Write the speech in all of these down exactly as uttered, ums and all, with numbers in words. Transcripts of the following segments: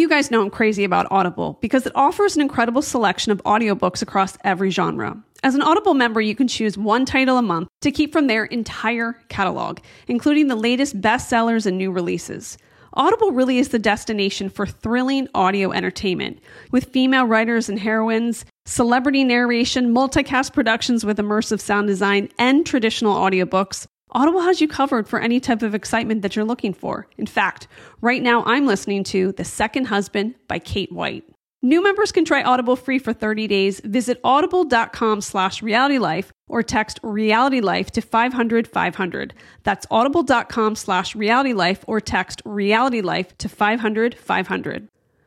You guys know I'm crazy about Audible because it offers an incredible selection of audiobooks across every genre. As an Audible member, you can choose one title a month to keep from their entire catalog, including the latest bestsellers and new releases. Audible really is the destination for thrilling audio entertainment, with female writers and heroines, celebrity narration, multicast productions with immersive sound design, and traditional audiobooks. Audible has you covered for any type of excitement that you're looking for. In fact, right now I'm listening to The Second Husband by Kate White. New members can try Audible free for thirty days. Visit audible.com slash realitylife or text realitylife to five hundred five hundred. That's audible.com slash realitylife or text realitylife to five hundred five hundred.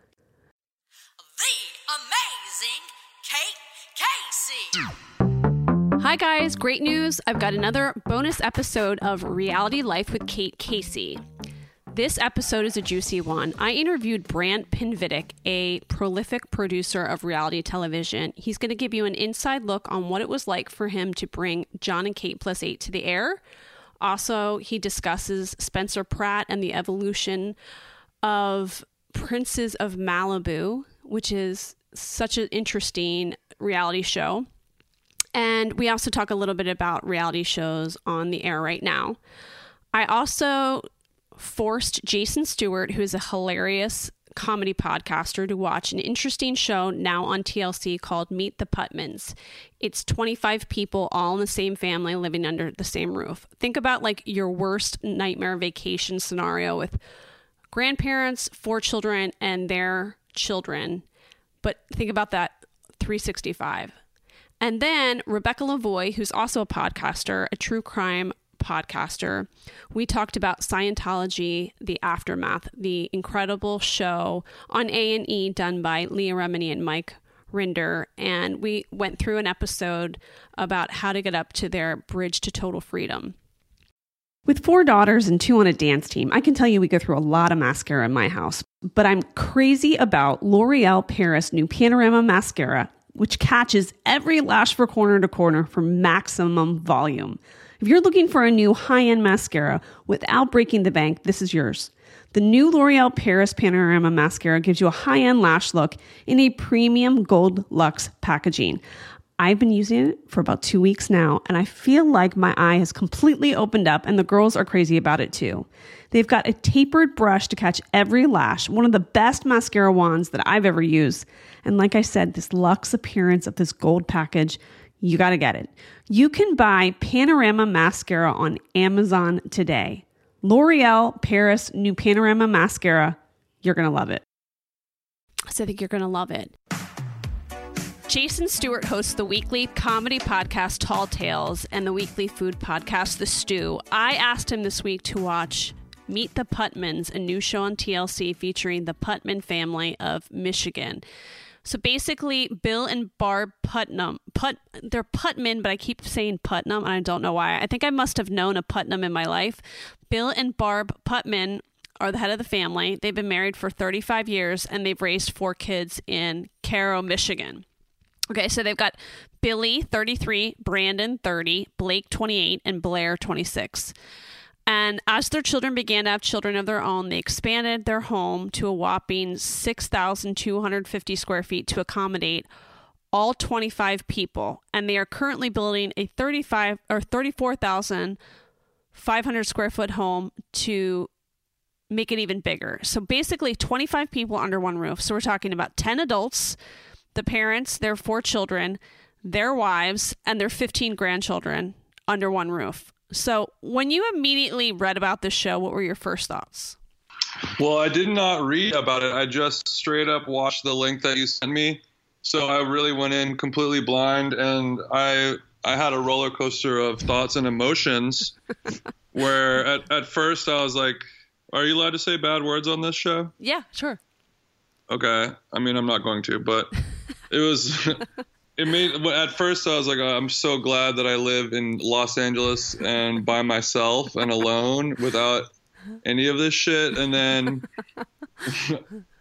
The amazing Kate Casey. Hi guys, great news. I've got another bonus episode of Reality Life with Kate Casey. This episode is a juicy one. I interviewed Brant Pinvidic, a prolific producer of reality television. He's going to give you an inside look on what it was like for him to bring John and Kate Plus Eight to the air. Also, he discusses Spencer Pratt and the evolution of Princes of Malibu, which is such an interesting reality show. And we also talk a little bit about reality shows on the air right now. I also forced Jason Stewart, who is a hilarious comedy podcaster, to watch an interesting show now on T L C called Meet the Putmans. It's twenty-five people all in the same family living under the same roof. Think about like your worst nightmare vacation scenario with grandparents, four children, and their children. But think about that three sixty-five. And then Rebecca Lavoie, who's also a podcaster, a true crime podcaster. We talked about Scientology, The Aftermath, the incredible show on A and E done by Leah Remini and Mike Rinder. And we went through an episode about how to get up to their bridge to total freedom. With four daughters and two on a dance team, I can tell you we go through a lot of mascara in my house. But I'm crazy about L'Oreal Paris new Panorama Mascara, which catches every lash for corner to corner for maximum volume. If you're looking for a new high-end mascara without breaking the bank, this is yours. The new L'Oreal Paris Panorama Mascara gives you a high-end lash look in a premium gold luxe packaging. I've been using it for about two weeks now, and I feel like my eye has completely opened up, and the girls are crazy about it too. They've got a tapered brush to catch every lash, one of the best mascara wands that I've ever used. And like I said, this luxe appearance of this gold package, you got to get it. You can buy Panorama Mascara on Amazon today. L'Oreal Paris new Panorama Mascara. You're going to love it. So I think you're going to love it. Jason Stewart hosts the weekly comedy podcast Tall Tales and the weekly food podcast The Stew. I asked him this week to watch Meet the Putmans, a new show on T L C featuring the Putman family of Michigan. So basically, Bill and Barb Putnam, Put, they're Putman, but I keep saying Putnam, and I don't know why. I think I must have known a Putnam in my life. Bill and Barb Putman are the head of the family. They've been married for thirty-five years, and they've raised four kids in Cairo, Michigan. Okay, so they've got Billy, thirty-three, Brandon, thirty, Blake, twenty-eight, and Blair, twenty-six. And as their children began to have children of their own, they expanded their home to a whopping six thousand two hundred fifty square feet to accommodate all twenty-five people. And they are currently building a thirty-five or thirty-four thousand five hundred square foot home to make it even bigger. So basically twenty-five people under one roof. So we're talking about ten adults, the parents, their four children, their wives, and their fifteen grandchildren under one roof. So when you immediately read about this show, what were your first thoughts? Well, I did not read about it. I just straight up watched the link that you sent me. So I really went in completely blind, and I I had a roller coaster of thoughts and emotions where at, at first I was like, are you allowed to say bad words on this show? Yeah, sure. Okay. I mean, I'm not going to, but it was... It made at first I was like, oh, I'm so glad that I live in Los Angeles and by myself and alone without any of this shit. And then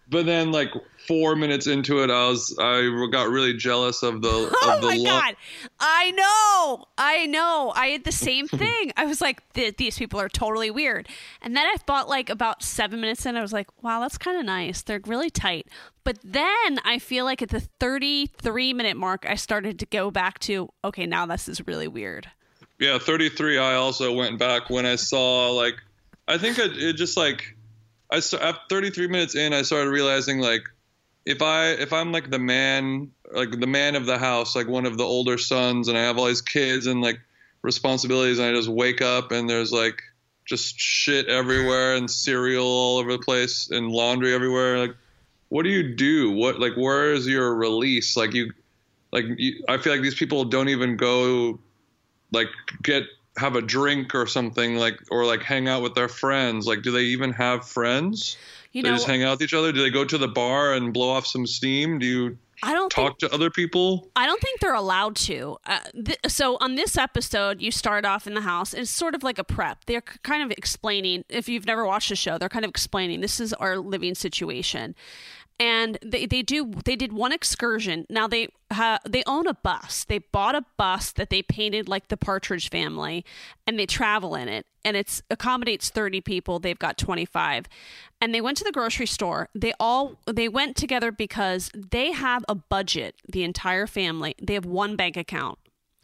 but then like four minutes into it, I was I got really jealous of the Oh of the my lo- God. I know. I know. I had the same thing. I was like, th- these people are totally weird. And then I thought like about seven minutes in, I was like, wow, that's kind of nice. They're really tight. But then I feel like at the thirty-three minute mark, I started to go back to, okay, now this is really weird. Yeah, thirty-three. I also went back when I saw like, I think it, it just like, I st- at thirty-three minutes in, I started realizing like, if I if I'm like the man, like the man of the house, like one of the older sons, and I have all these kids and like responsibilities, and I just wake up and there's like just shit everywhere and cereal all over the place and laundry everywhere. Like, what do you do? What like where is your release? Like you, like you, I feel like these people don't even go, like get have a drink or something, like or like hang out with their friends. Like, do they even have friends? You they know, just hang out with each other? Do they go to the bar and blow off some steam? Do you I don't talk think, to other people? I don't think they're allowed to. Uh, th- so on this episode, you start off in the house. It's sort of like a prep. They're c- kind of explaining, if you've never watched the show, they're kind of explaining this is our living situation. And they, they do they did one excursion. Now they uh, they own a bus. They bought a bus that they painted like the Partridge Family, and they travel in it. And it's accommodates thirty people. They've got twenty-five. And they went to the grocery store. They all they went together because they have a budget. The entire family. They have one bank account.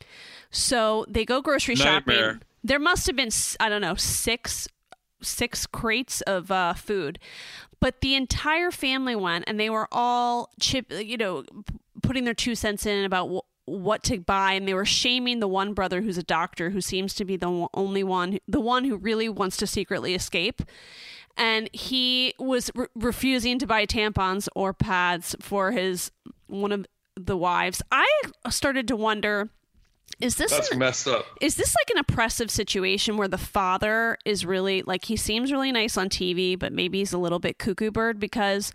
So they go grocery Nightmare. shopping. There must have been I don't know six six crates of uh, food. But the entire family went, and they were all chip, you know, putting their two cents in about w- what to buy, and they were shaming the one brother who's a doctor, who seems to be the only one, the one who really wants to secretly escape, and he was re- refusing to buy tampons or pads for his one of the wives. I started to wonder. Is this That's an, messed up. Is this like an oppressive situation where the father is really like, he seems really nice on T V, but maybe he's a little bit cuckoo bird? Because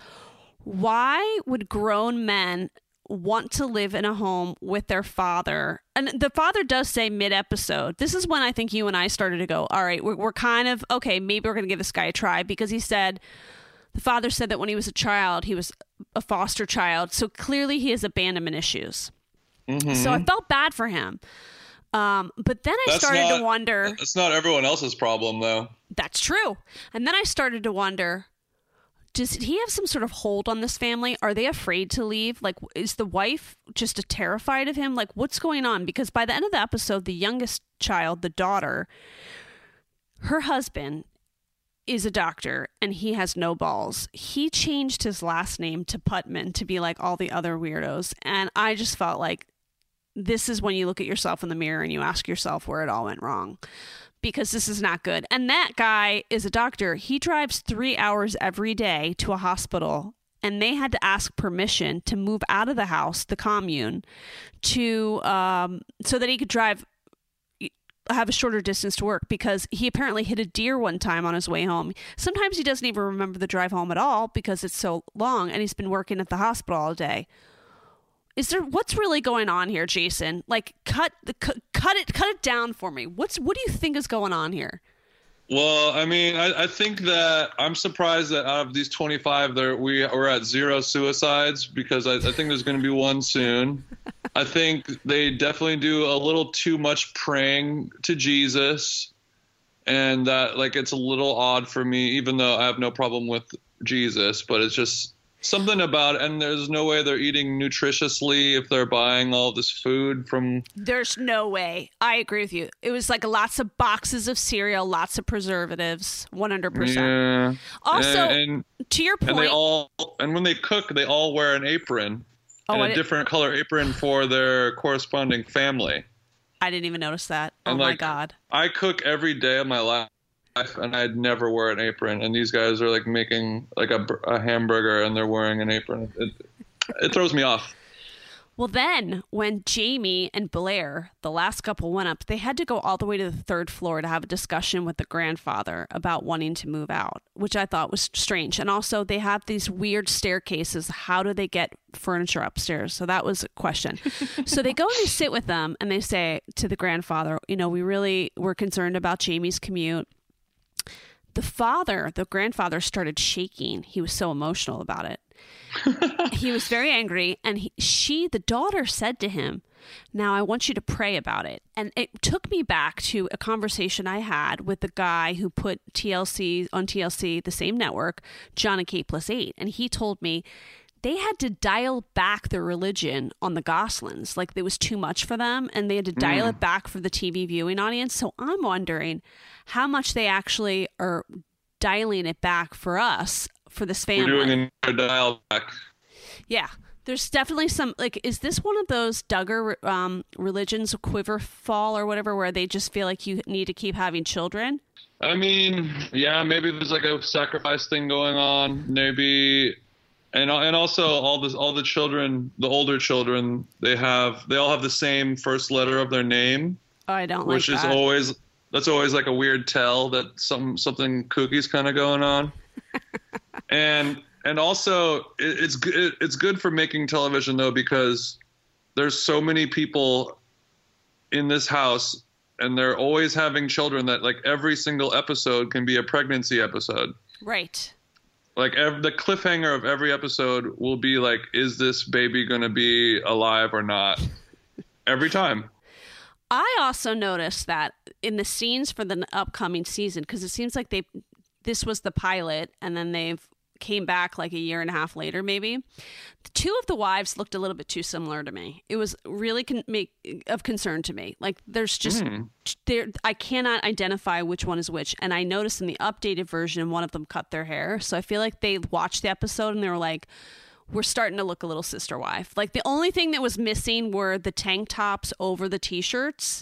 why would grown men want to live in a home with their father? And the father does say mid episode, this is when I think you and I started to go, all right, we're, we're kind of, okay, maybe we're going to give this guy a try, because he said, the father said that when he was a child, he was a foster child. So clearly he has abandonment issues. Mm-hmm. So I felt bad for him. Um, but then I That's started not, to wonder. It's not everyone else's problem, though. That's true. And then I started to wonder, does he have some sort of hold on this family? Are they afraid to leave? Like, is the wife just terrified of him? Like, what's going on? Because by the end of the episode, the youngest child, the daughter, her husband is a doctor, and he has no balls. He changed his last name to Putman to be like all the other weirdos. And I just felt like, this is when you look at yourself in the mirror and you ask yourself where it all went wrong, because this is not good. And that guy is a doctor. He drives three hours every day to a hospital, and they had to ask permission to move out of the house, the commune, to um, so that he could drive, have a shorter distance to work, because he apparently hit a deer one time on his way home. Sometimes he doesn't even remember the drive home at all because it's so long, and he's been working at the hospital all day. Is there, what's really going on here, Jason? Like, cut the cut, cut it cut it down for me. What's what do you think is going on here? Well, I mean, I, I think that I'm surprised that out of these twenty-five, there we we're at zero suicides, because I, I think there's going to be one soon. I think they definitely do a little too much praying to Jesus, and that like it's a little odd for me, even though I have no problem with Jesus, but it's just something about it. And there's no way they're eating nutritiously if they're buying all this food from. There's no way. I agree with you. It was like lots of boxes of cereal, lots of preservatives, one hundred percent. Yeah. Also, and, and, to your point, and they all and when they cook, they all wear an apron, oh, and I a did, different color apron for their corresponding family. I didn't even notice that. Oh And, my like, God. I cook every day of my life, and I'd never wear an apron. And these guys are like making like a, a hamburger, and they're wearing an apron. It, it throws me off. Well, then when Jamie and Blair, the last couple, went up, they had to go all the way to the third floor to have a discussion with the grandfather about wanting to move out, which I thought was strange. And also they have these weird staircases. How do they get furniture upstairs? So that was a question. So they go and they sit with them, and they say to the grandfather, you know, we really were concerned about Jamie's commute. the father, the grandfather, started shaking. He was so emotional about it. He was very angry, and he, she, the daughter, said to him, "Now I want you to pray about it." And it took me back to a conversation I had with the guy who put T L C on T L C, the same network, John and Kate Plus Eight, and he told me they had to dial back their religion on the Goslings. Like, it was too much for them, and they had to dial mm. it back for the T V viewing audience. So I'm wondering how much they actually are dialing it back for us, for this family. We're doing a dial back. Yeah. There's definitely some, like, is this one of those Duggar um, religions, quiver fall or whatever, where they just feel like you need to keep having children? I mean, yeah, maybe there's like a sacrifice thing going on, maybe. And and also all the all the children, the older children, they have they all have the same first letter of their name. Oh, I don't like which that. Which is always that's always like a weird tell that some something kooky's kind of going on. and and also it, it's it, it's good for making television though, because there's so many people in this house and they're always having children that like every single episode can be a pregnancy episode. Right. Like ev- the cliffhanger of every episode will be like, is this baby going to be alive or not? Every time. I also noticed that in the scenes for the upcoming season, because it seems like they, this was the pilot, and then they've came back like a year and a half later, maybe. The two of the wives looked a little bit too similar to me. It was really con- make, of concern to me. Like, there's just mm. there. I cannot identify which one is which. And I noticed in the updated version, one of them cut their hair. So I feel like they watched the episode and they were like, we're starting to look a little sister wife. Like, the only thing that was missing were the tank tops over the t-shirts.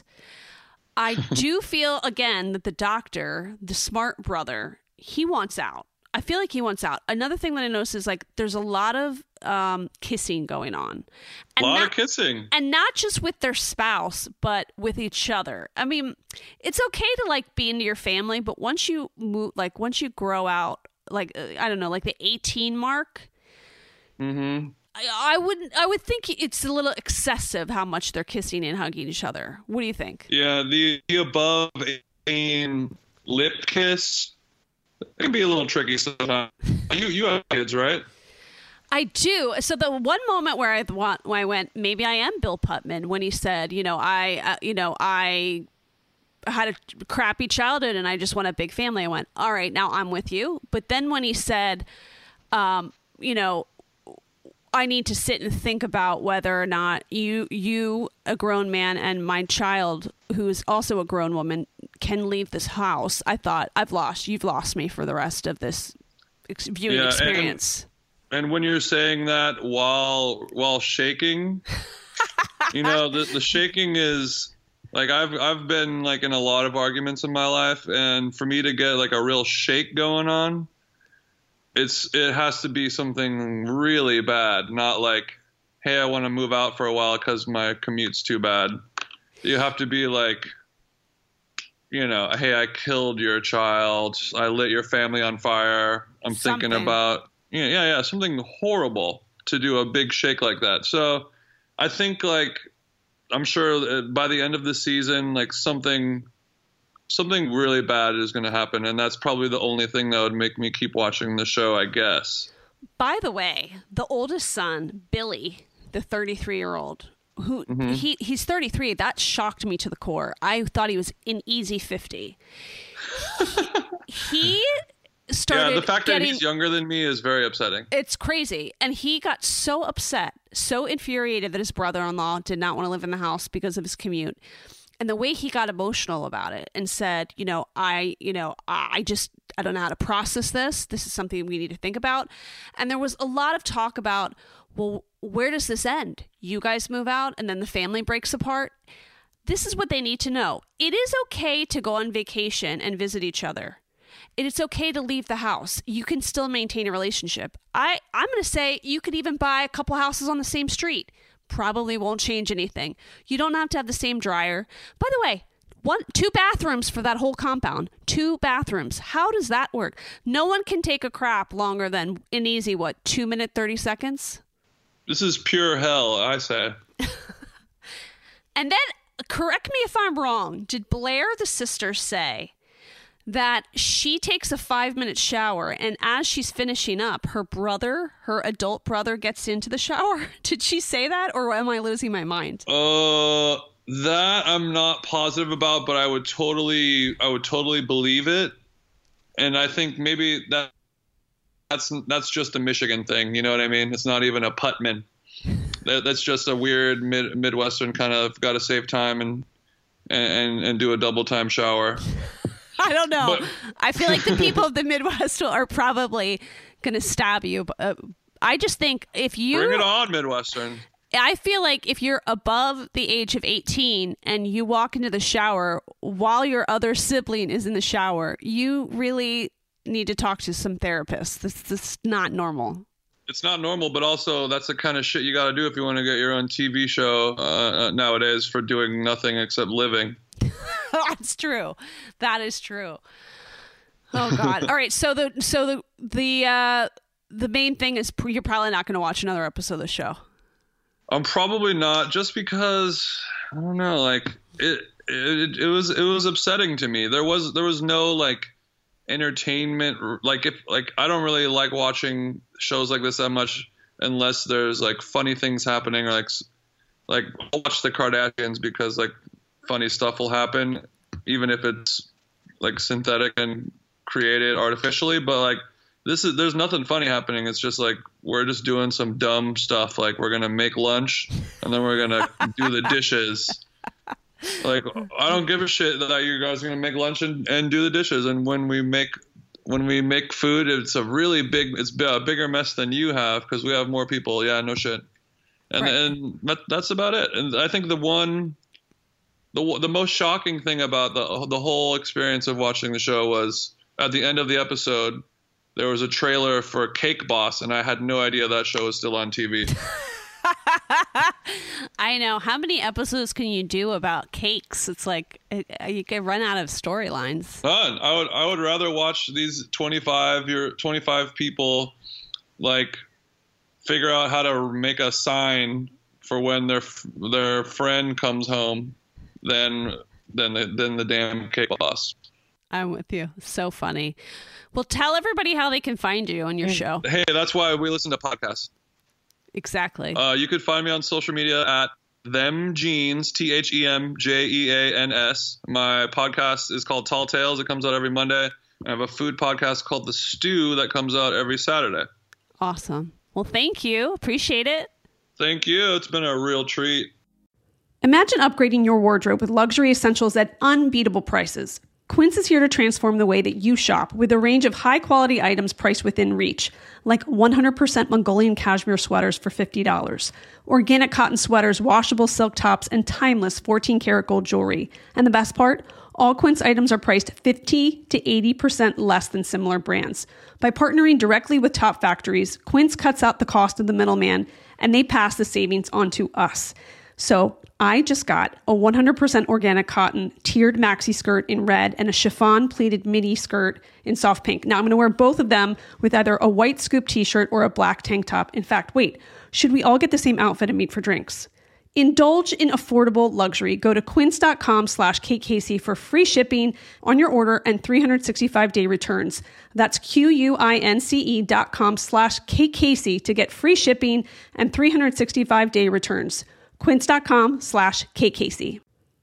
I do feel, again, that the doctor, the smart brother, he wants out. I feel like he wants out. Another thing that I noticed is, like, there's a lot of um, kissing going on. And a lot not, of kissing. And not just with their spouse, but with each other. I mean, it's okay to, like, be into your family, but once you move, like, once you grow out, like, uh, I don't know, like the eighteen mark, mm-hmm. I, I wouldn't, I would think it's a little excessive how much they're kissing and hugging each other. What do you think? Yeah, the, the above eighteen lip kiss, it can be a little tricky sometimes. You you have kids, right? I do. So the one moment where I want, when I went, maybe I am Bill Putman, when he said, you know, I, uh, you know, I had a crappy childhood and I just want a big family. I went, all right, now I'm with you. But then when he said, um, you know, I need to sit and think about whether or not you, you, a grown man, and my child, who is also a grown woman, can leave this house. I thought, I've lost, you've lost me for the rest of this ex- viewing yeah, experience. And, and when you're saying that while while shaking, you know, the, the shaking is like, I've I've been like in a lot of arguments in my life, and for me to get like a real shake going on, It's it has to be something really bad, not like, hey, I want to move out for a while because my commute's too bad. You have to be like, you know, hey, I killed your child. I lit your family on fire. I'm something. thinking about, yeah, yeah, yeah, something horrible to do a big shake like that. So I think, like, I'm sure by the end of the season, like something something really bad is going to happen. And that's probably the only thing that would make me keep watching the show, I guess. By the way, the oldest son, Billy, the thirty-three year old, who mm-hmm. he he's thirty-three. That shocked me to the core. I thought he was an easy fifty. He started Yeah, the fact getting, that he's younger than me is very upsetting. It's crazy. And he got so upset, so infuriated that his brother-in-law did not want to live in the house because of his commute. And the way he got emotional about it and said, you know, I, you know, I just, I don't know how to process this. This is something we need to think about. And there was a lot of talk about, well, where does this end? You guys move out and then the family breaks apart. This is what they need to know. It is okay to go on vacation and visit each other. It's okay to leave the house. You can still maintain a relationship. I, I'm going to say you could even buy a couple houses on the same street. Probably won't change anything. You don't have to have the same dryer. By the way, one, two bathrooms for that whole compound. Two bathrooms. How does that work? No one can take a crap longer than an easy, what, two minute, thirty seconds? This is pure hell, I say. And then, correct me if I'm wrong, did Blair, the sister, say that she takes a five minute shower, and as she's finishing up, her brother, her adult brother, gets into the shower. Did she say that, or am I losing my mind? Uh, that I'm not positive about, but I would totally, I would totally believe it. And I think maybe that that's that's just a Michigan thing. You know what I mean? It's not even a Putman. That, that's just a weird mid Midwestern kind of got to save time and and and do a double time shower. I don't know. But, I feel like the people of the Midwest are probably going to stab you. But, uh, I just think if you... Bring it on, Midwestern. I feel like if you're above the age of eighteen and you walk into the shower while your other sibling is in the shower, you really need to talk to some therapists. This, this is not normal. It's not normal, but also that's the kind of shit you got to do if you want to get your own T V show uh, nowadays for doing nothing except living. That's true. That is true. Oh God. All right. So the so the the uh, the main thing is you're probably not going to watch another episode of the show. I'm probably not, just because I don't know. Like it, it, it was it was upsetting to me. There was there was no like entertainment. Like if like I don't really like watching shows like this that much unless there's like funny things happening, or like like I'll watch the Kardashians because like funny stuff will happen, even if it's like synthetic and created artificially. But like this is there's nothing funny happening. It's just like we're just doing some dumb stuff. Like we're gonna make lunch and then we're gonna do the dishes. Like I don't give a shit that you guys are gonna make lunch and, and do the dishes. And when we make when we make food, it's a really big it's a bigger mess than you have because we have more people. Yeah, no shit. And right. and that, that's about it. And I think the one. The the most shocking thing about the the whole experience of watching the show was at the end of the episode, there was a trailer for Cake Boss, and I had no idea that show was still on T V. I know. How many episodes can you do about cakes? It's like you can run out of storylines. None. I would I would rather watch these twenty-five year twenty-five people like figure out how to make a sign for when their their friend comes home. Than than the, than the damn Cake Boss. I'm with you. So funny. Well, tell everybody how they can find you on your show. Hey, that's why we listen to podcasts. Exactly. Uh, you could find me on social media at Them Jeans, T H E M J E A N S. My podcast is called Tall Tales. It comes out every Monday. I have a food podcast called The Stew that comes out every Saturday. Awesome. Well, thank you. Appreciate it. Thank you. It's been a real treat. Imagine upgrading your wardrobe with luxury essentials at unbeatable prices. Quince is here to transform the way that you shop with a range of high-quality items priced within reach, like one hundred percent Mongolian cashmere sweaters for fifty dollars, organic cotton sweaters, washable silk tops, and timeless fourteen karat gold jewelry. And the best part? All Quince items are priced fifty to eighty percent less than similar brands. By partnering directly with top factories, Quince cuts out the cost of the middleman, and they pass the savings on to us. So I just got a one hundred percent organic cotton tiered maxi skirt in red and a chiffon pleated midi skirt in soft pink. Now I'm going to wear both of them with either a white scoop t-shirt or a black tank top. In fact, wait, should we all get the same outfit and meet for drinks? Indulge in affordable luxury. Go to quince.com slash KKC for free shipping on your order and three hundred sixty-five day returns. That's Q-U-I-N-C-E dot com slash KKC to get free shipping and three hundred sixty-five day returns. Quince.com slash KKC.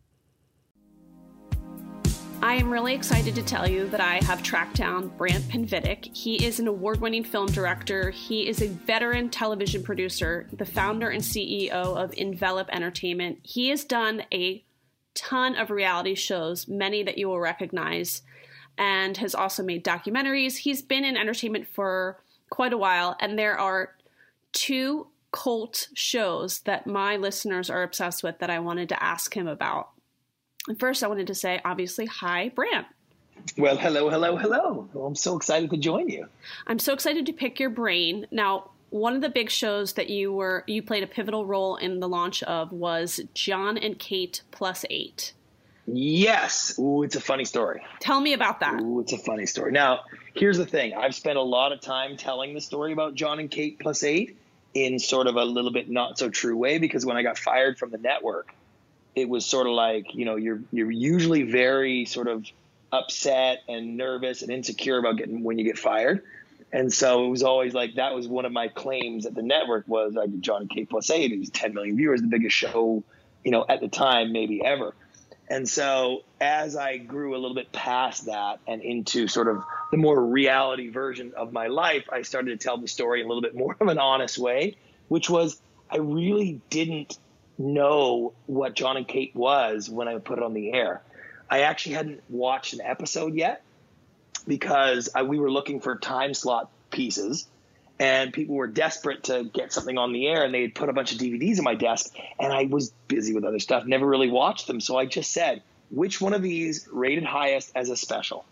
I am really excited to tell you that I have tracked down Brant Pinvidic. He is an award-winning film director. He is a veteran television producer, the founder and C E O of Envelop Entertainment. He has done a ton of reality shows, many that you will recognize, and has also made documentaries. He's been in entertainment for quite a while, and there are two cult shows that my listeners are obsessed with that I wanted to ask him about. And first, I wanted to say, obviously, hi, Brant. Well, hello, hello, hello. Well, I'm so excited to join you. I'm so excited to pick your brain. Now, one of the big shows that you were you played a pivotal role in the launch of was Jon and Kate Plus Eight. Yes. Ooh, it's a funny story. Tell me about that. Ooh, it's a funny story. Now, here's the thing. I've spent a lot of time telling the story about Jon and Kate Plus Eight in sort of a little bit not so true way, because when I got fired from the network, it was sort of like, you know, you're you're usually very sort of upset and nervous and insecure about getting when you get fired. And so it was always like, that was one of my claims at the network was I did John and Kate Plus Eight. It was ten million viewers, the biggest show, you know, at the time, maybe ever. And so as I grew a little bit past that and into sort of the more reality version of my life, I started to tell the story in a little bit more of an honest way, which was I really didn't know what John and Kate was when I put it on the air. I actually hadn't watched an episode yet because I, we were looking for time slot pieces. And people were desperate to get something on the air, and they had put a bunch of D V Ds in my desk, and I was busy with other stuff, never really watched them. So I just said, which one of these rated highest as a special?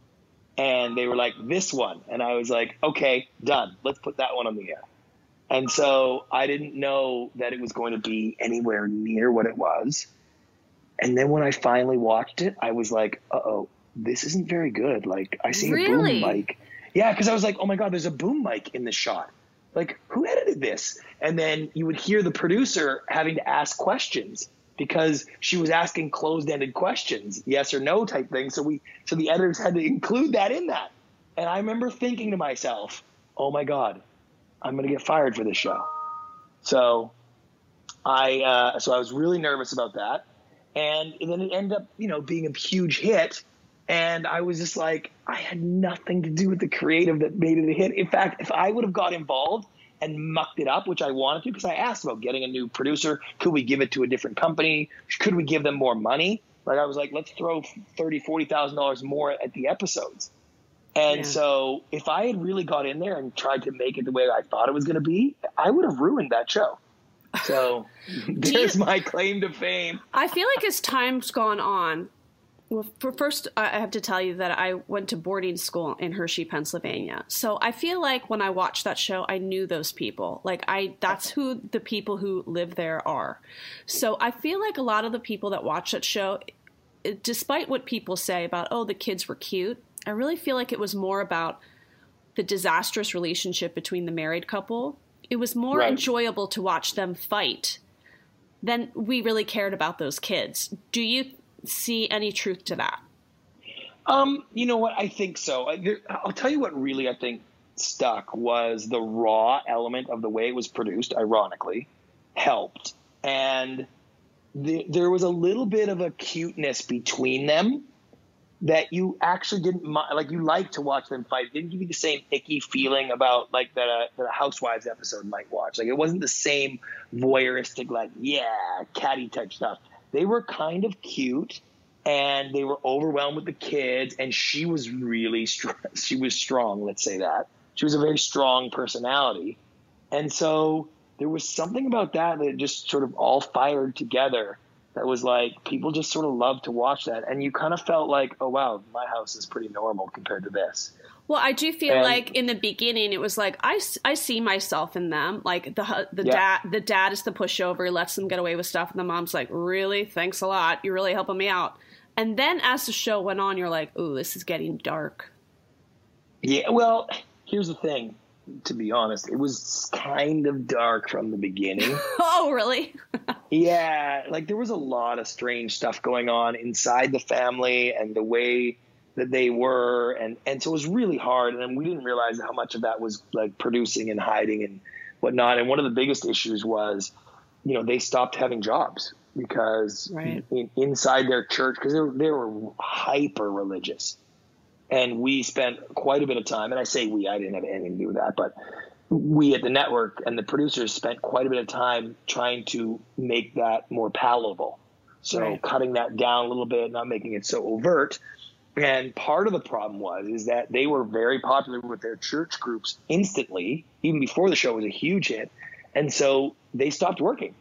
And they were like, this one. And I was like, okay, done. Let's put that one on the air. And so I didn't know that it was going to be anywhere near what it was. And then when I finally watched it, I was like, uh-oh, this isn't very good. Like, I see Really? a boom mic. Yeah, because I was like, oh my God, there's a boom mic in the shot. Like, who edited this? And then you would hear the producer having to ask questions because she was asking closed-ended questions, yes or no type thing. So we, so the editors had to include that in that. And I remember thinking to myself, oh my God, I'm going to get fired for this show. So I, uh, so I was really nervous about that. And then it ended up, you know, being a huge hit. And I was just like, I had nothing to do with the creative that made it a hit. In fact, if I would have got involved and mucked it up, which I wanted to, because I asked about getting a new producer, could we give it to a different company? Could we give them more money? Like I was like, let's throw thirty thousand dollars, forty thousand dollars more at the episodes. And Yeah. so if I had really got in there and tried to make it the way I thought it was going to be, I would have ruined that show. So there's you- my claim to fame. I feel like as time's gone on, well, for first, I have to tell you that I went to boarding school in Hershey, Pennsylvania. So I feel like when I watched that show, I knew those people. Like I, that's who the people who live there are. So I feel like a lot of the people that watch that show, it- despite what people say about, oh, the kids were cute, I really feel like it was more about the disastrous relationship between the married couple. It was more Right. enjoyable to watch them fight than we really cared about those kids. Do you see any truth to that? Um, you know what? I think so. I, there, I'll tell you what really I think stuck was the raw element of the way it was produced, ironically, helped. And the, there was a little bit of a cuteness between them that you actually didn't mi- like. You liked to watch them fight. It didn't give you the same icky feeling about like that a, that a Housewives episode might watch. Like it wasn't the same voyeuristic, like, yeah, catty type stuff. They were kind of cute, and they were overwhelmed with the kids. And she was really strong. She was strong. Let's say that she was a very strong personality, and so there was something about that that just sort of all fired together. That was like people just sort of loved to watch that, and you kind of felt like, oh wow, my house is pretty normal compared to this. Well, I do feel And- like in the beginning it was like I, s- I see myself in them. Like the hu- the Yeah. dad the dad is the pushover, lets them get away with stuff, and the mom's like, really, thanks a lot, you're really helping me out. And then as the show went on, you're like, ooh, this is getting dark. Yeah, well, here's the thing. To be honest, it was kind of dark from the beginning. Oh, really? Yeah, like there was a lot of strange stuff going on inside the family and the way that they were, and and so it was really hard, and we didn't realize how much of that was like producing and hiding and whatnot. And one of the biggest issues was, you know, they stopped having jobs because Right. in, inside their church, because they were, they were hyper religious, and we spent quite a bit of time, and I say we, I didn't have anything to do with that, but we at the network and the producers spent quite a bit of time trying to make that more palatable. So Right. cutting that down a little bit, not making it so overt. And part of the problem was is that they were very popular with their church groups instantly, even before the show was a huge hit. And so they stopped working,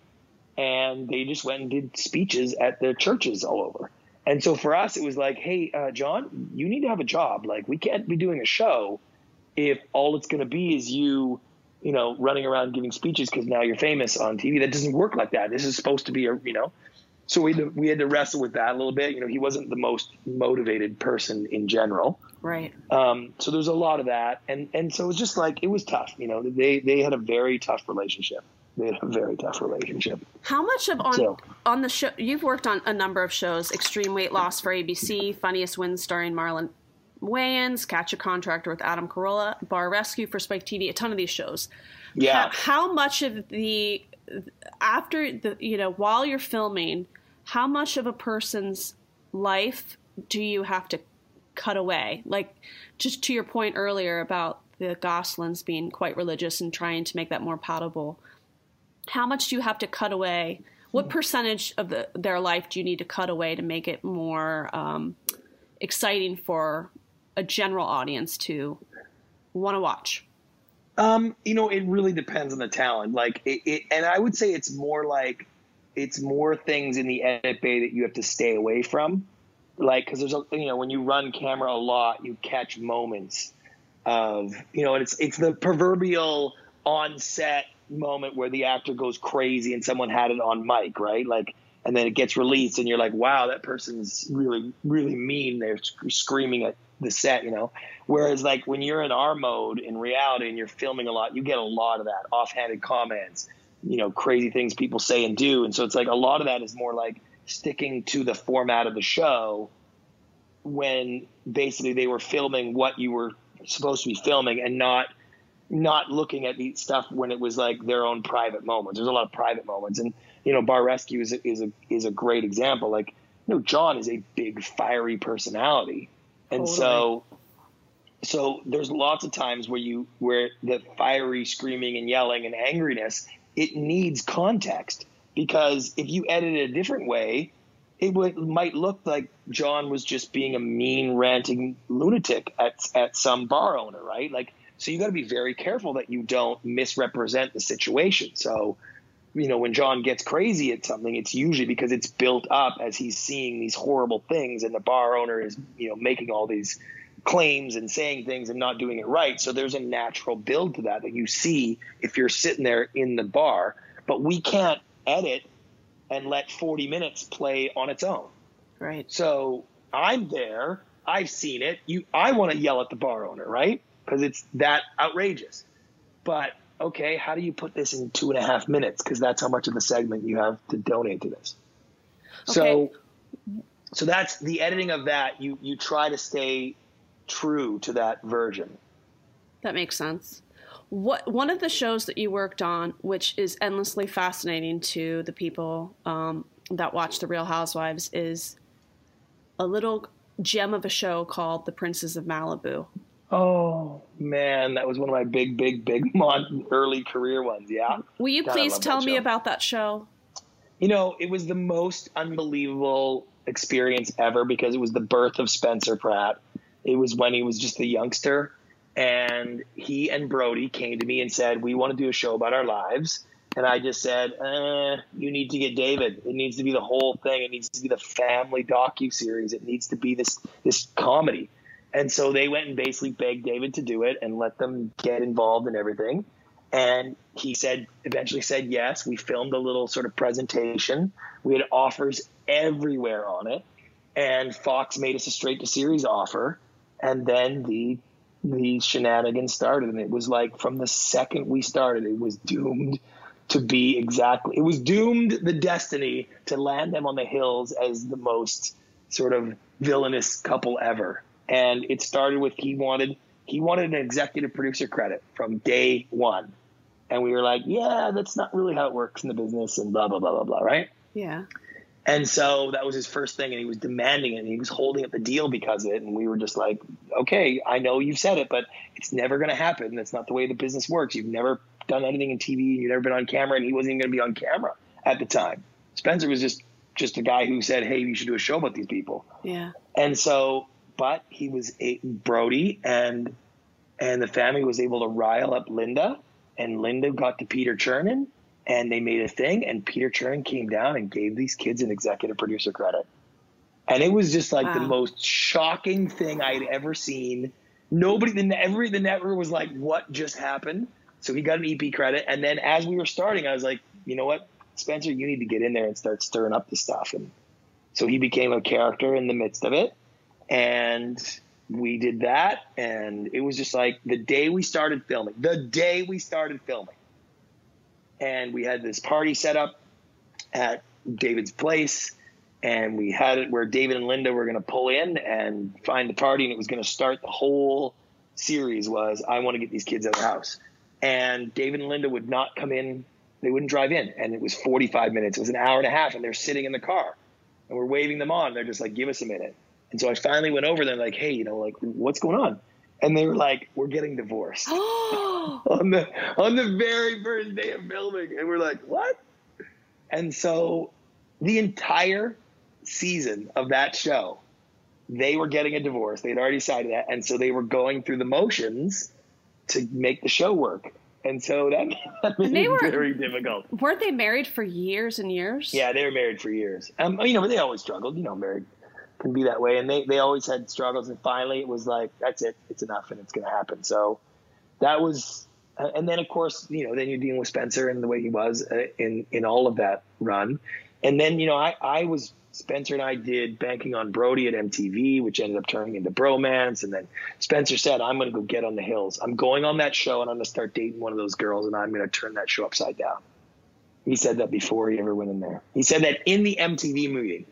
and they just went and did speeches at their churches all over. And so for us, it was like, hey, uh, John, you need to have a job. Like, we can't be doing a show if all it's going to be is you, you know, running around giving speeches because now you're famous on T V. That doesn't work like that. This is supposed to be a, you know. So we had to, we had to wrestle with that a little bit. You know, he wasn't the most motivated person in general. Right. Um, so there's a lot of that. And, and so it was just like, it was tough. You know, they, they had a very tough relationship. they had a very tough relationship. How much of on So- on the show you've worked on a number of shows? Extreme Weight Loss for A B C, Funniest Wins starring Marlon Wayans, Catch a Contractor with Adam Carolla, Bar Rescue for Spike T V, a ton of these shows. Yeah. How, how much of the after the you know while you're filming, how much of a person's life do you have to cut away? Like, just to your point earlier about the Goslings being quite religious and trying to make that more palatable. How much do you have to cut away? What percentage of the, their life do you need to cut away to make it more um, exciting for a general audience to want to watch? Um, you know, it really depends on the talent. Like, it, it, and I would say it's more like, it's more things in the edit bay that you have to stay away from. Like, cause there's a, you know, when you run camera a lot, you catch moments of, you know, and it's, it's the proverbial on set moment where the actor goes crazy and someone had it on mic, right? Like, and then it gets released and you're like, wow, that person's really, really mean. They're sc- screaming at the set, you know? Whereas like when you're in our mode in reality and you're filming a lot, you get a lot of that offhanded comments, you know, crazy things people say and do. And so it's like a lot of that is more like sticking to the format of the show when basically they were filming what you were supposed to be filming and not not looking at the stuff when it was like their own private moments. There's a lot of private moments. And, you know, Bar Rescue is a, is a, is a great example. Like, you know, John is a big fiery personality. And Totally. so, so there's lots of times where you, where the fiery screaming and yelling and angriness, it needs context, because if you edit it a different way, it would, might look like John was just being a mean, ranting lunatic at, at some bar owner, right? Like, so you got to be very careful that you don't misrepresent the situation. So, you know, when John gets crazy at something, it's usually because it's built up as he's seeing these horrible things and the bar owner is, you know, making all these claims and saying things and not doing it right. So there's a natural build to that that you see if you're sitting there in the bar. But we can't edit and let forty minutes play on its own. Right. So I'm there. I've seen it. You, I want to yell at the bar owner, right? Because it's that outrageous. But, okay, how do you put this in two and a half minutes? Because that's how much of the segment you have to donate to this. Okay. So so that's the editing of that. You, you try to stay true to that version. That makes sense. What one of the shows that you worked on, which is endlessly fascinating to the people um, that watch The Real Housewives, is a little gem of a show called The Princes of Malibu. Oh, man, that was one of my big, big, big mon- early career ones, yeah. Will you God, I please love tell that me show. about that show? You know, it was the most unbelievable experience ever because it was the birth of Spencer Pratt. It was when he was just a youngster, and he and Brody came to me and said, we want to do a show about our lives. And I just said, eh, you need to get David. It needs to be the whole thing. It needs to be the family docuseries. It needs to be this this comedy. And so they went and basically begged David to do it and let them get involved in everything. And he said, eventually said yes. We filmed a little sort of presentation. We had offers everywhere on it. And Fox made us a straight to series offer. And then the the shenanigans started. And it was like from the second we started, it was doomed to be exactly, it was doomed the destiny to land them on the hills as the most sort of villainous couple ever. And it started with he wanted he wanted an executive producer credit from day one. And we were like, yeah, that's not really how it works in the business and blah, blah, blah, blah, blah, right? Yeah. And so that was his first thing, and he was demanding it, and he was holding up the deal because of it. And we were just like, okay, I know you've said it, but it's never going to happen. That's not the way the business works. You've never done anything in T V, and you've never been on camera, and he wasn't even going to be on camera at the time. Spencer was just, just a guy who said, hey, you should do a show about these people. Yeah. And so, but he was a Brody, and and the family was able to rile up Linda, and Linda got to Peter Chernin, and they made a thing, and Peter Chernin came down and gave these kids an executive producer credit. And it was just like Wow. the most shocking thing I had ever seen. Nobody, the, every, the network was like, what just happened? So he got an E P credit. And then as we were starting, I was like, you know what, Spencer, you need to get in there and start stirring up the stuff. And so he became a character in the midst of it. And we did that. And it was just like the day we started filming, the day we started filming, and we had this party set up at David's place, and we had it where David and Linda were going to pull in and find the party, and it was going to start. The whole series was, I want to get these kids out of the house. And David and Linda would not come in. They wouldn't drive in. And it was forty-five minutes. It was an hour and a half, and they're sitting in the car. And we're waving them on. They're just like, give us a minute. And so I finally went over there like, hey, you know, like, what's going on? And they were like, we're getting divorced. on the on the very first day of filming. And we're like, what? And so the entire season of that show, they were getting a divorce. They had already decided that. And so they were going through the motions to make the show work. And so that, that made they it were, very difficult. Weren't they married for years and years? Yeah, they were married for years. Um, you know, but they always struggled. You know, married can be that way. And they, they always had struggles. And finally it was like, that's it. It's enough and it's going to happen. So that was – and then, of course, you know, then you're dealing with Spencer and the way he was in, in all of that run. And then, you know, I, I was – Spencer and I did Banking on Brody at M T V, which ended up turning into Bromance. And then Spencer said, I'm going to go get on the hills. I'm going on that show and I'm going to start dating one of those girls and I'm going to turn that show upside down. He said that before he ever went in there. He said that in the M T V meeting.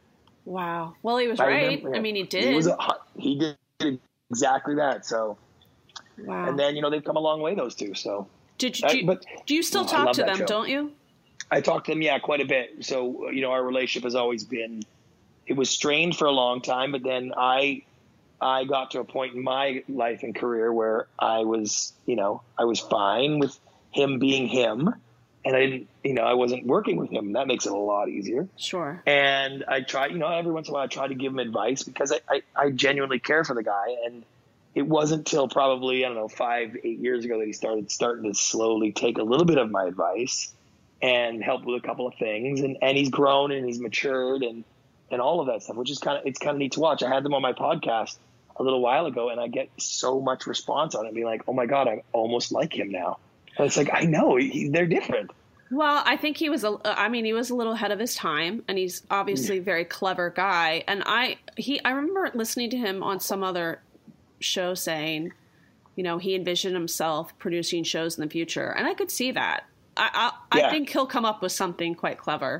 Wow. Well, he was I right. remember, I mean, he did. He, was a, he did exactly that. So, wow. And then, you know, they've come a long way, those two. So, did you, do, you, but, do you still oh, talk to them, show. don't you? I talk to them, yeah, quite a bit. So, you know, our relationship has always been, it was strained for a long time, but then I, I got to a point in my life and career where I was, you know, I was fine with him being him, and I didn't, you know, I wasn't working with him. That makes it a lot easier. Sure. And I try, you know, every once in a while I try to give him advice because I, I, I genuinely care for the guy. And it wasn't till probably, I don't know, five, eight years ago that he started starting to slowly take a little bit of my advice and help with a couple of things. And, and he's grown and he's matured and, and all of that stuff, which is kind of, it's kind of neat to watch. I had them on my podcast a little while ago and I get so much response on it, being like, oh my God, I almost like him now. And it's like, I know he, they're different. Well, I think he was, a, I mean, he was a little ahead of his time, and he's obviously a very clever guy. And I, he, I remember listening to him on some other show saying, you know, he envisioned himself producing shows in the future. And I could see that. I, I, Yeah. I think he'll come up with something quite clever.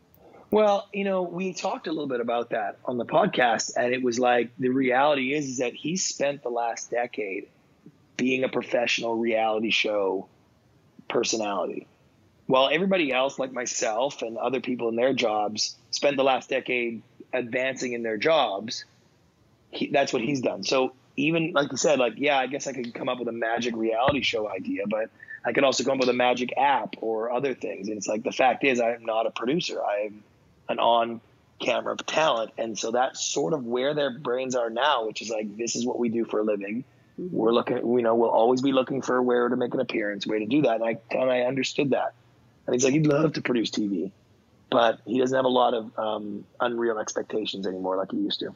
Well, you know, we talked a little bit about that on the podcast, and it was like, the reality is, is that he spent the last decade being a professional reality show personality. While everybody else, like myself and other people in their jobs, spent the last decade advancing in their jobs, he, that's what he's done. So even, like you said, like, yeah, I guess I could come up with a magic reality show idea, but I could also come up with a magic app or other things. And it's like, the fact is, I'm not a producer. I'm an on-camera talent. And so that's sort of where their brains are now, which is like, this is what we do for a living. Mm-hmm. We're looking, you know, we'll always be looking for where to make an appearance, way to do that. And I, and I understood that. And he's like, he'd love to produce T V, but he doesn't have a lot of um, unreal expectations anymore like he used to.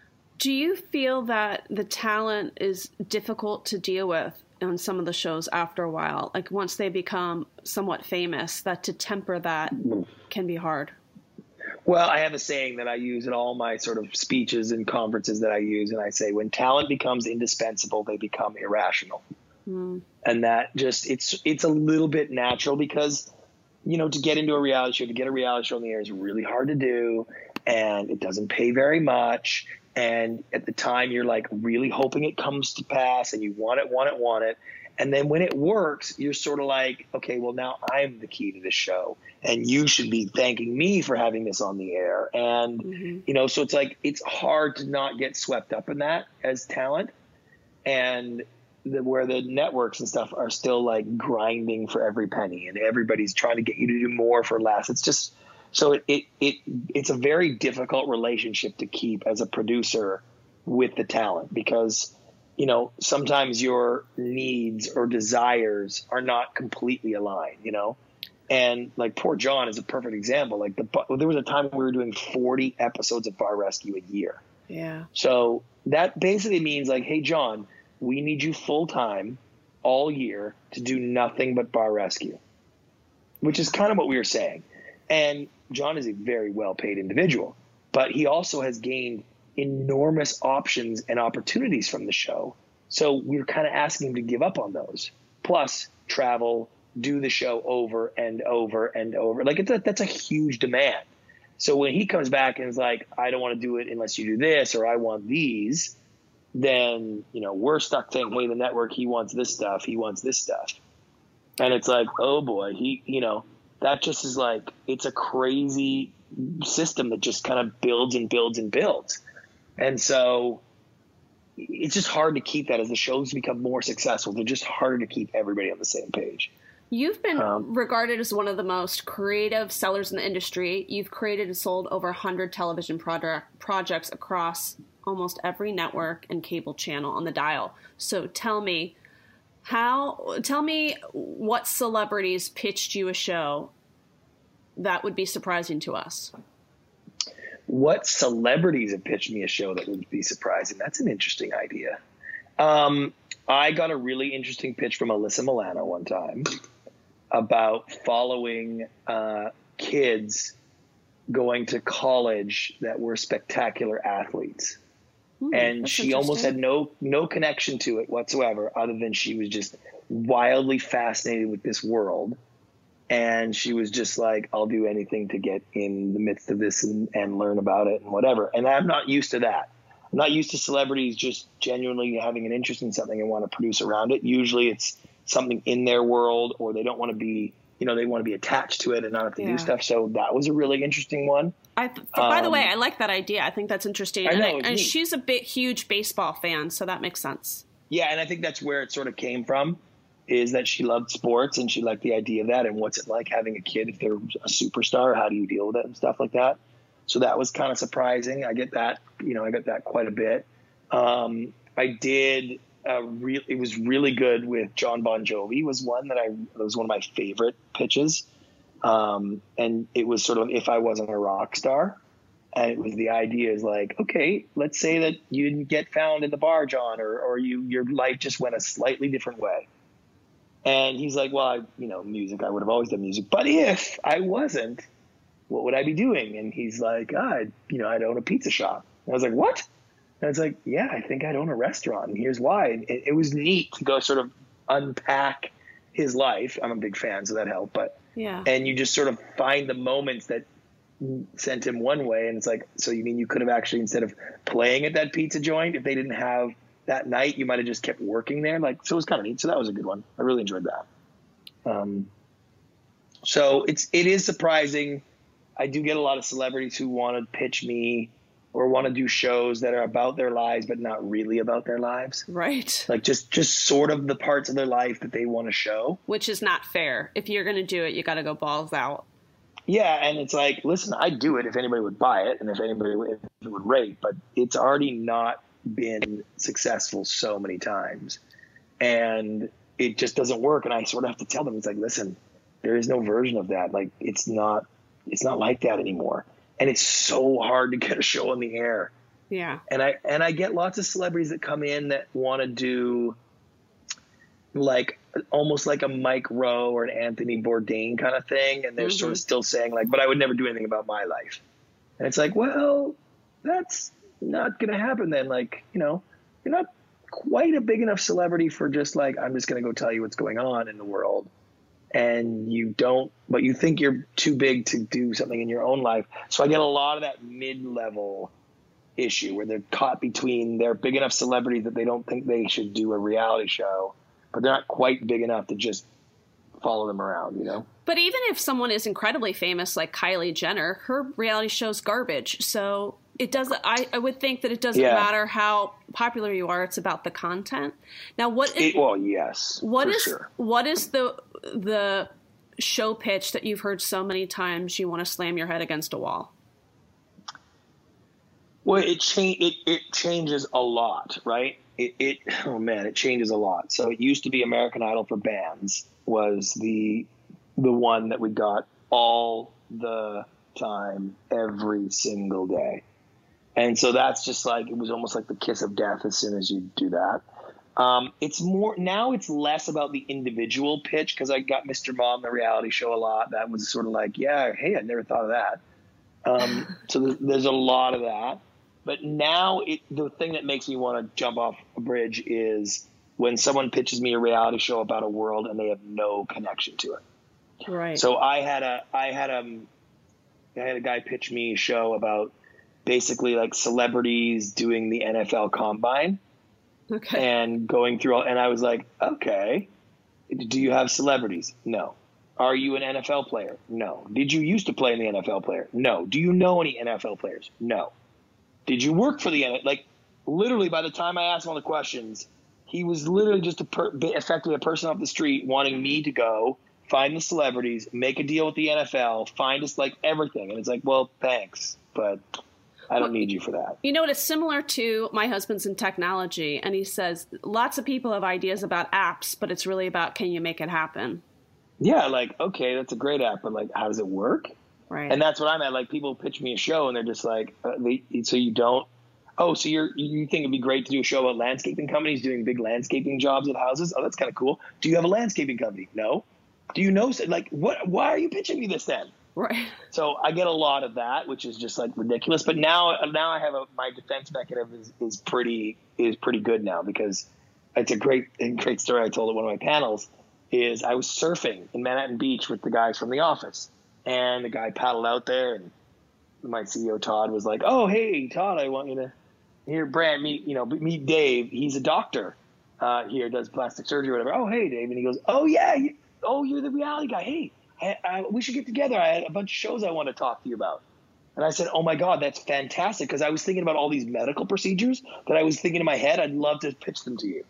Do you feel that the talent is difficult to deal with on some of the shows after a while? Like once they become somewhat famous, that to temper that mm. can be hard? Well, I have a saying that I use in all my sort of speeches and conferences that I use. And I say, when talent becomes indispensable, they become irrational. Mm. And that just, it's, it's a little bit natural because, you know, to get into a reality show, to get a reality show on the air is really hard to do, and it doesn't pay very much. And at the time, you're like really hoping it comes to pass, and you want it, want it, want it. And then when it works, you're sort of like, okay, well, now I'm the key to this show, and you should be thanking me for having this on the air. And, mm-hmm. you know, so it's like, it's hard to not get swept up in that as talent. And The, where the networks and stuff are still like grinding for every penny, and everybody's trying to get you to do more for less. It's just so it, it it it's a very difficult relationship to keep as a producer with the talent, because you know sometimes your needs or desires are not completely aligned, you know. And like poor John is a perfect example. Like the there was a time we were doing forty episodes of Bar Rescue a year. Yeah. So that basically means like, hey, John, we need you full time all year to do nothing but Bar Rescue, which is kind of what we were saying. And John is a very well paid individual, but he also has gained enormous options and opportunities from the show. So we were kind of asking him to give up on those, plus travel, do the show over and over and over. Like, it's a, that's a huge demand. So when he comes back and is like, I don't want to do it unless you do this, or I want these, then, you know, we're stuck saying, hey, the network, he wants this stuff, he wants this stuff. And it's like, oh boy, he, you know, that just is like, it's a crazy system that just kind of builds and builds and builds. And so it's just hard to keep that as the shows become more successful. They're just harder to keep everybody on the same page. You've been Um, regarded as one of the most creative sellers in the industry. You've created and sold over one hundred television project, projects across almost every network and cable channel on the dial. So tell me, how, tell me what celebrities pitched you a show that would be surprising to us. What celebrities have pitched me a show that would be surprising? That's an interesting idea. Um, I got a really interesting pitch from Alyssa Milano one time about following uh, kids going to college that were spectacular athletes. Hmm, and that's she almost had no no connection to it whatsoever, other than she was just wildly fascinated with this world. And she was just like, I'll do anything to get in the midst of this and, and learn about it and whatever. And I'm not used to that. I'm not used to celebrities just genuinely having an interest in something and want to produce around it. Usually it's something in their world, or they don't want to be, you know, they want to be attached to it and not have to Yeah. do stuff. So that was a really interesting one. I, th- by the Um, way, I like that idea. I think that's interesting. I and, know, I, it's and neat. she's a big, huge baseball fan, so that makes sense. Yeah, and I think that's where it sort of came from, is that she loved sports and she liked the idea of that. And what's it like having a kid if they're a superstar? How do you deal with it and stuff like that? So that was kind of surprising. I get that, you know, I got that quite a bit. Um, I did a real, it was really good with John Bon Jovi was one that I, that was one of my favorite pitches. Um, and it was sort of, if I wasn't a rock star. And it was, the idea is like, okay, let's say that you didn't get found in the bar, John, or, or you, your life just went a slightly different way. And he's like, well, I, you know, music, I would have always done music. But if I wasn't, what would I be doing? And he's like, ah, I'd, you know, I'd own a pizza shop. And I was like, what? And I was like, yeah, I think I'd own a restaurant. And here's why. And it, it was neat to go sort of unpack his life. I'm a big fan, so that helped. But, Yeah. and you just sort of find the moments that sent him one way. And it's like, so you mean you could have actually, instead of playing at that pizza joint, if they didn't have that night, you might have just kept working there. Like, so it was kind of neat. So that was a good one. I really enjoyed that. Um, so it's, it is surprising. I do get a lot of celebrities who want to pitch me or want to do shows that are about their lives, but not really about their lives. Right. Like just, just sort of the parts of their life that they want to show. Which is not fair. If you're going to do it, you got to go balls out. Yeah. And it's like, listen, I'd do it if anybody would buy it and if anybody would, if it would rate, but it's already not been successful so many times and it just doesn't work. And I sort of have to tell them, it's like, listen, there is no version of that. Like, it's not, it's not like that anymore. And it's so hard to get a show on the air. Yeah. And I, and I get lots of celebrities that come in that want to do like almost like a Mike Rowe or an Anthony Bourdain kind of thing. And they're Mm-hmm. sort of still saying like, but I would never do anything about my life. And it's like, well, that's not going to happen then. Like, you know, you're not quite a big enough celebrity for just like, I'm just going to go tell you what's going on in the world. And you don't, but you think you're too big to do something in your own life. So I get a lot of that mid-level issue where they're caught between they're big enough celebrities that they don't think they should do a reality show, but they're not quite big enough to just follow them around, you know? But even if someone is incredibly famous, like Kylie Jenner, her reality show's garbage. So it doesn't, I, I would think that it doesn't Yeah. matter how popular you are. It's about the content. Now, what is, It, well, yes, what for is, sure. what is the, the show pitch that you've heard so many times you want to slam your head against a wall? Well, it change it, it changes a lot, right? It, it oh man, it changes a lot. So it used to be American Idol for bands was the the one that we got all the time, every single day. And so that's just like, it was almost like the kiss of death as soon as you do that. Um, it's more, now it's less about the individual pitch, because I got Mister Mom, the reality show, a lot. That was sort of like, yeah, hey, I never thought of that. Um, so there's, there's a lot of that. But now it, the thing that makes me want to jump off a bridge is when someone pitches me a reality show about a world and they have no connection to it. Right. So I had a, I had a, I had a guy pitch me a show about basically like celebrities doing the N F L Combine. Okay. And going through all, and I was like, okay, do you have celebrities? No. Are you an N F L player? No. Did you used to play in the N F L player? No. Do you know any N F L players? No. Did you work for the N F L? Like, literally, by the time I asked him all the questions, he was literally just a per, effectively a person off the street wanting me to go find the celebrities, make a deal with the N F L, find us like everything. And it's like, well, thanks, but I don't need you for that. You know what? It's similar to my husband's in technology, and he says lots of people have ideas about apps, but it's really about, can you make it happen? Yeah, like, okay, that's a great app, but like, how does it work? Right. And that's what I'm at. Like, people pitch me a show, and they're just like, uh, they, so you don't. Oh, so you're you think it'd be great to do a show about landscaping companies doing big landscaping jobs at houses? Oh, that's kind of cool. Do you have a landscaping company? No. Do you know? Like, what? Why are you pitching me this then? Right. So I get a lot of that, which is just like ridiculous. But now, now I have a my defense mechanism is, is pretty is pretty good now, because it's a great a great story I told at one of my panels. Is I was surfing in Manhattan Beach with the guys from The Office, and the guy paddled out there, and my C E O Todd was like, "Oh, hey Todd, I want you to here, Brand, meet you know meet Dave. He's a doctor uh, here, does plastic surgery or whatever. Oh, hey Dave," and he goes, "Oh yeah, you, oh you're the reality guy. Hey." I, I, we should get together. I had a bunch of shows I want to talk to you about. And I said, oh my God, that's fantastic. Because I was thinking about all these medical procedures that I was thinking in my head. I'd love to pitch them to you.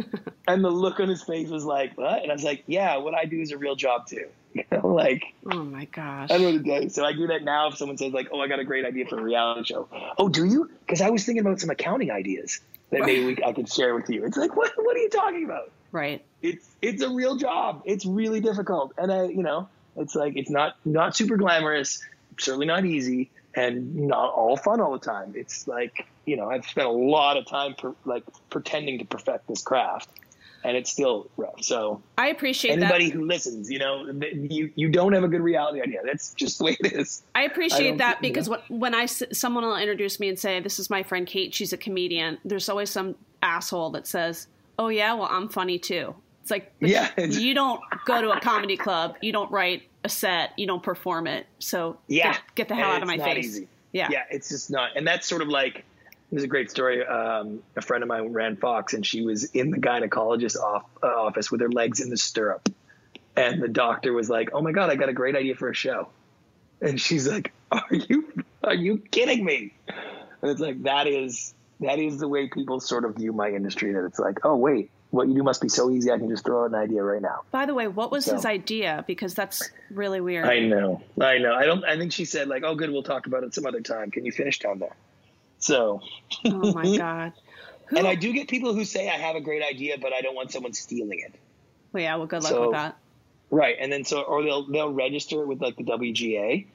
And the look on his face was like, what? And I was like, yeah, what I do is a real job too. You know, like, oh my gosh. I don't know what to do. So I do that now. If someone says like, oh, I got a great idea for a reality show. Oh, do you? Because I was thinking about some accounting ideas that maybe we, I could share with you. It's like, what, what are you talking about? Right. It's, it's a real job. It's really difficult. And I, you know, it's like, it's not, not super glamorous, certainly not easy, and not all fun all the time. It's like, you know, I've spent a lot of time per, like pretending to perfect this craft, and it's still rough. So I appreciate anybody that. who listens, you know, you, you don't have a good reality idea. That's just the way it is. I appreciate I that, because you know? when, when I, someone will introduce me and say, this is my friend Kate, she's a comedian, there's always some asshole that says, oh yeah, well, I'm funny too. It's like, yeah, you don't go to a comedy club, you don't write a set, you don't perform it. So yeah, get, get the hell out of my not face. Easy. Yeah. Yeah, it's just not. And that's sort of like, there's a great story. Um, a friend of mine ran Fox, and she was in the gynecologist's off, uh, office with her legs in the stirrup. And the doctor was like, oh my God, I got a great idea for a show. And she's like, are you, are you kidding me? And it's like, that is, that is the way people sort of view my industry, that it's like, oh wait, what you do must be so easy. I can just throw out an idea right now. By the way, what was so, his idea? Because that's really weird. I know. I know. I don't, I think she said like, oh good, we'll talk about it some other time. Can you finish down there? So. Oh my God. Who, and I do get people who say I have a great idea, but I don't want someone stealing it. Well, yeah, well, good luck so, with that. Right. And then so, or they'll, they'll register it with like the W G A.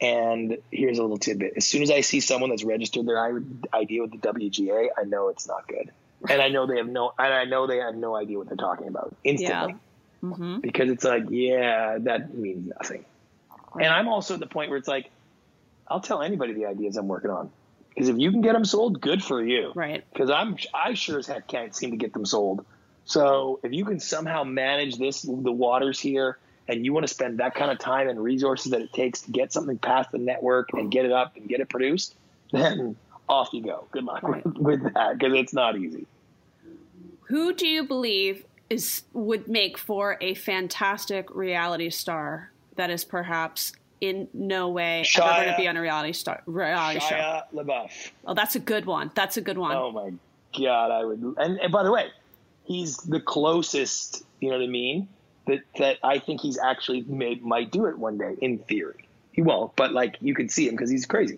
And here's a little tidbit. As soon as I see someone that's registered their idea with the W G A, I know it's not good. And I know they have no, and I know they have no idea what they're talking about instantly, yeah. Mm-hmm. because it's like, yeah, that means nothing. Right. And I'm also at the point where it's like, I'll tell anybody the ideas I'm working on, because if you can get them sold, good for you. Right. Because I'm, I sure as heck can't seem to get them sold. So if you can somehow manage this, the waters here, and you want to spend that kind of time and resources that it takes to get something past the network and get it up and get it produced, then off you go. Good luck right. with, with that, because it's not easy. Who do you believe is would make for a fantastic reality star that is perhaps in no way Shia, ever going to be on a reality star reality Shia show? LaBeouf. Oh, that's a good one. That's a good one. Oh my God, I would. And, and by the way, he's the closest. You know what I mean? That that I think he's actually may, might do it one day. In theory, he won't, but like you can see him because he's crazy.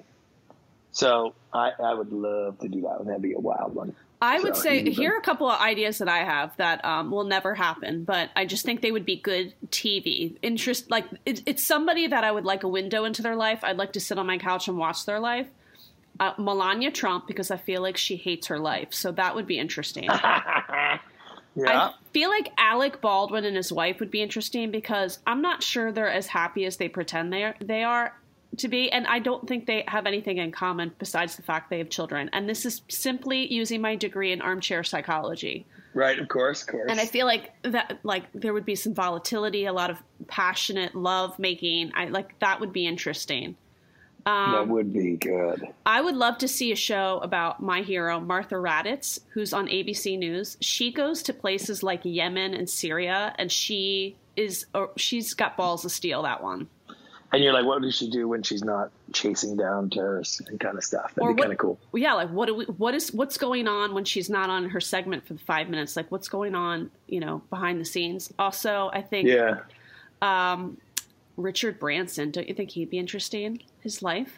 So I, I would love to do that. That'd be a wild one. I would so, say here are a couple of ideas that I have that um, will never happen, but I just think they would be good T V. Interest, like it, it's somebody that I would like a window into their life. I'd like to sit on my couch and watch their life. Uh, Melania Trump, because I feel like she hates her life, so that would be interesting. yeah. I feel like Alec Baldwin and his wife would be interesting because I'm not sure they're as happy as they pretend they are. They are. To be, and I don't think they have anything in common besides the fact they have children. And this is simply using my degree in armchair psychology. Right, of course, of course. And I feel like that, like there would be some volatility, a lot of passionate love making. I like that would be interesting. Um, that would be good. I would love to see a show about my hero, Martha Raddatz, who's on A B C News. She goes to places like Yemen and Syria, and she is, or she's got balls of steel, that one. And you're like, what does she do when she's not chasing down terrorists and kind of stuff? That'd or be kind of cool. Yeah, like what do we, what is what's going on when she's not on her segment for the five minutes? Like what's going on, you know, behind the scenes? Also, I think yeah. um, Richard Branson, don't you think he'd be interesting? His life?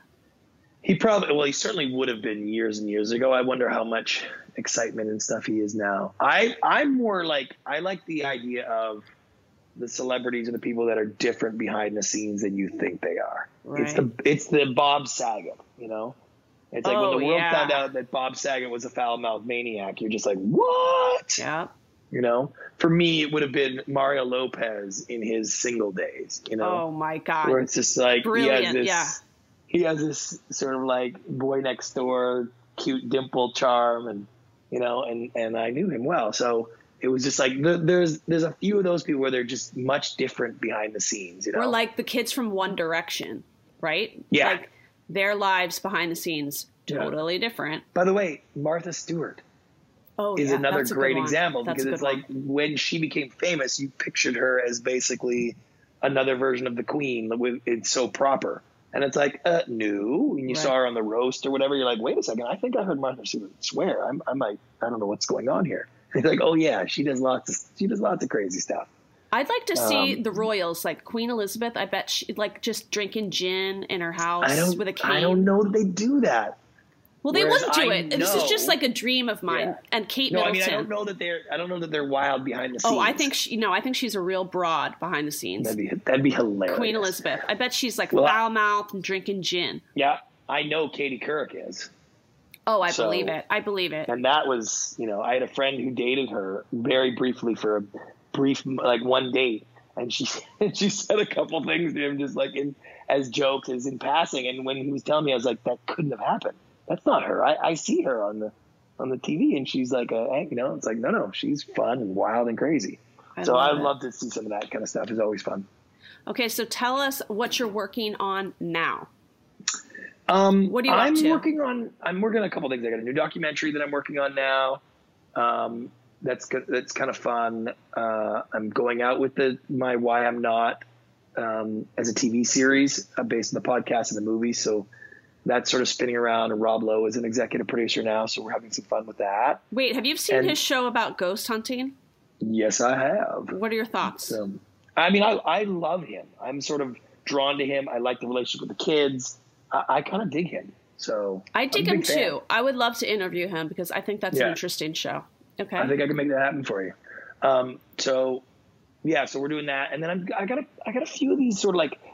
He probably, well, he certainly would have been years and years ago. I wonder how much excitement and stuff he is now. I, I'm more like, I like the idea of the celebrities and the people that are different behind the scenes than you think they are. Right. It's the it's the Bob Saget, you know? It's like oh, when the world yeah. found out that Bob Saget was a foul-mouthed maniac, you're just like, what? Yeah. You know? For me, it would have been Mario Lopez in his single days, you know? Oh, my God. Where it's just like, brilliant, he has this, yeah. he has this sort of like boy next door, cute dimple charm, and, you know, and, and I knew him well. So it was just like there's there's a few of those people where they're just much different behind the scenes, you know. Or like the kids from One Direction, right? Yeah. Like their lives behind the scenes totally yeah. different. By the way, Martha Stewart oh, is yeah, another great one. example That's because it's one. like when she became famous, you pictured her as basically another version of the Queen. It's so proper. And it's like, uh, no. When you right. saw her on the roast or whatever, you're like, wait a second, I think I heard Martha Stewart swear. I'm, I might, I don't know what's going on here. It's like, oh yeah, she does lots of she does lots of crazy stuff. I'd like to see um, the royals, like Queen Elizabeth. I bet she like just drinking gin in her house I don't, with a cane. I don't know that they do that. Well, they Whereas wouldn't do I it. Know, this is just like a dream of mine. Yeah. And Kate no, Middleton. I mean, I don't know that they're. I don't know that they're wild behind the scenes. Oh, I think she. No, I think she's a real broad behind the scenes. That'd be that'd be hilarious. Queen Elizabeth. I bet she's like well, foul mouthed and drinking gin. Yeah, I know Katie Couric is. Oh, I so, believe it. I believe it. And that was, you know, I had a friend who dated her very briefly for a brief, like one date. And she she said a couple things to him just like in as jokes, as in passing. And when he was telling me, I was like, that couldn't have happened. That's not her. I, I see her on the on the T V and she's like, a, you know, it's like, no, no, she's fun and wild and crazy. I so I would love to see some of that kind of stuff. It's always fun. Okay, so tell us what you're working on now. Um, what are you I'm up to? working on, I'm working on a couple things. I got a new documentary that I'm working on now. Um, that's good. That's kind of fun. Uh, I'm going out with the, my Why I'm Not, um, as a T V series uh, based on the podcast and the movie. So that's sort of spinning around, and Rob Lowe is an executive producer now. So we're having some fun with that. Wait, have you seen and, his show about ghost hunting? Yes, I have. What are your thoughts? Um, I mean, I, I love him. I'm sort of drawn to him. I like the relationship with the kids. I, I kind of dig him. So I dig him fan. too. I would love to interview him because I think that's yeah. an interesting show. Okay. I think I can make that happen for you. Um, so yeah, so we're doing that. And then I'm, I got a, I got a few of these sort of like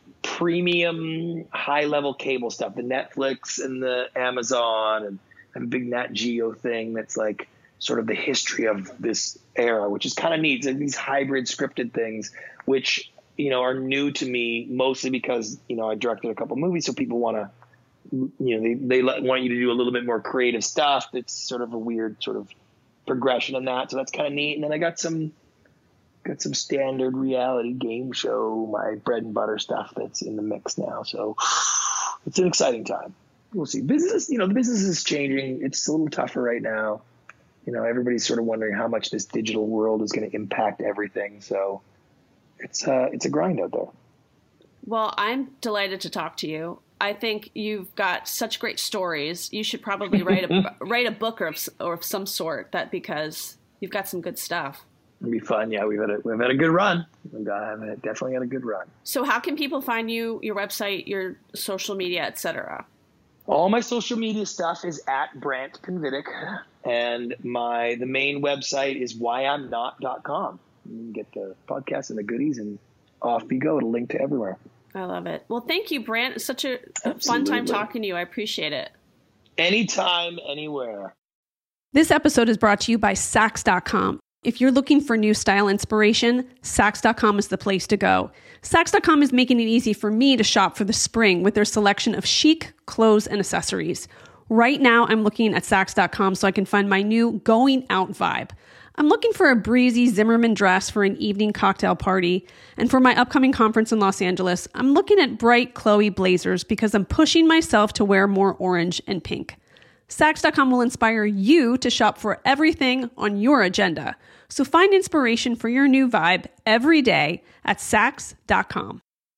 premium high level cable stuff, the Netflix and the Amazon, and I have a big Nat Geo thing. That's like sort of the history of this era, which is kind of neat. It's like these hybrid scripted things, which, you know, are new to me mostly because, you know, I directed a couple movies. So people want to, you know, they, they let, want you to do a little bit more creative stuff. It's sort of a weird sort of progression in that. So that's kind of neat. And then I got some, got some standard reality game show, my bread and butter stuff that's in the mix now. So it's an exciting time. We'll see. Business, you know, the business is changing. It's a little tougher right now. You know, everybody's sort of wondering how much this digital world is going to impact everything. So it's uh, it's a grind out there. Well, I'm delighted to talk to you. I think you've got such great stories. You should probably write a write a book or of, or of some sort. That because you've got some good stuff. It'll be fun. Yeah, we've had a we've had a good run. We've got, definitely had a good run. So, how can people find you? Your website, your social media, et cetera. All my social media stuff is at Brant Pinvidic, and my the main website is why I'm not dot com. You can get the podcast and the goodies, and off you go. It'll link to everywhere. I love it. Well, thank you, Brant. It's such a, a fun time talking to you. I appreciate it. Anytime, anywhere. This episode is brought to you by Saks dot com. If you're looking for new style inspiration, Saks dot com is the place to go. Saks dot com is making it easy for me to shop for the spring with their selection of chic clothes and accessories. Right now, I'm looking at Saks dot com so I can find my new going out vibe. I'm looking for a breezy Zimmermann dress for an evening cocktail party. And for my upcoming conference in Los Angeles, I'm looking at bright Chloe blazers because I'm pushing myself to wear more orange and pink. Saks dot com will inspire you to shop for everything on your agenda. So find inspiration for your new vibe every day at Saks dot com.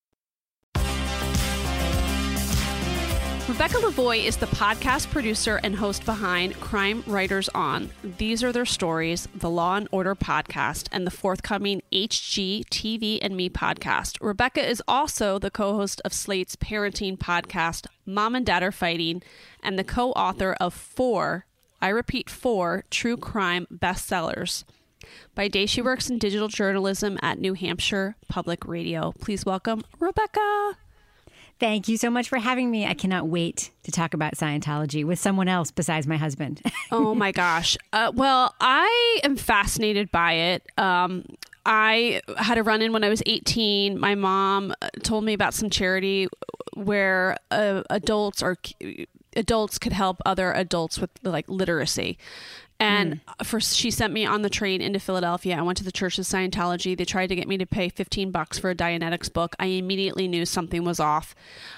Rebecca Lavoie is the podcast producer and host behind Crime Writers On. These are their stories, the Law and Order podcast, and the forthcoming H G T V and Me podcast. Rebecca is also the co-host of Slate's parenting podcast, Mom and Dad Are Fighting, and the co-author of four, I repeat, four true crime bestsellers. By day, she works in digital journalism at New Hampshire Public Radio. Please welcome Rebecca. Thank you so much for having me. I cannot wait to talk about Scientology with someone else besides my husband. Oh my gosh. Uh, well, I am fascinated by it. Um, I had a run-in when I was eighteen. My mom told me about some charity where uh, adults or adults could help other adults with like literacy. And mm. first, she sent me on the train into Philadelphia. I went to the Church of Scientology. They tried to get me to pay fifteen bucks for a Dianetics book. I immediately knew something was off.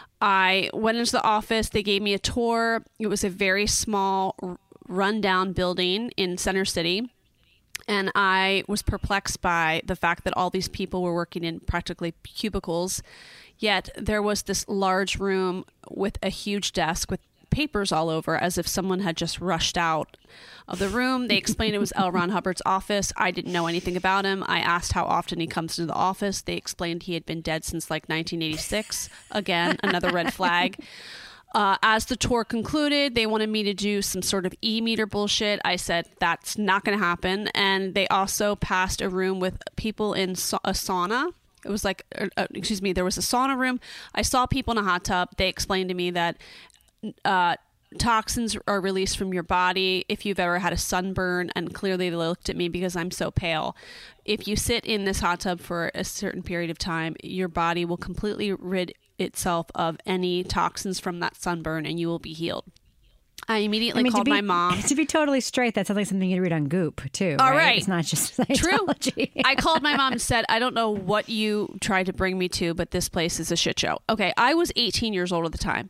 I went into the office. They gave me a tour. It was a very small, rundown building in Center City. And I was perplexed by the fact that all these people were working in practically cubicles. Yet there was this large room with a huge desk with papers all over, as if someone had just rushed out of the room. They explained it was L. Ron Hubbard's office. I didn't know anything about him. I asked how often he comes to the office. They explained he had been dead since like nineteen eighty-six. Again, another red flag. Uh, as the tour concluded, they wanted me to do some sort of e-meter bullshit. I said, that's not going to happen. And they also passed a room with people in sa- a sauna. It was like, uh, excuse me, there was a sauna room. I saw people in a hot tub. They explained to me that Uh, toxins are released from your body if you've ever had a sunburn, and clearly they looked at me because I'm so pale. If you sit in this hot tub for a certain period of time, your body will completely rid itself of any toxins from that sunburn and you will be healed. I immediately I mean, called be, my mom. To be totally straight, that sounds like something you'd read on Goop, too. All right? right. It's not just Scientology. True. I called my mom and said, I don't know what you tried to bring me to, but this place is a shit show. Okay, I was eighteen years old at the time.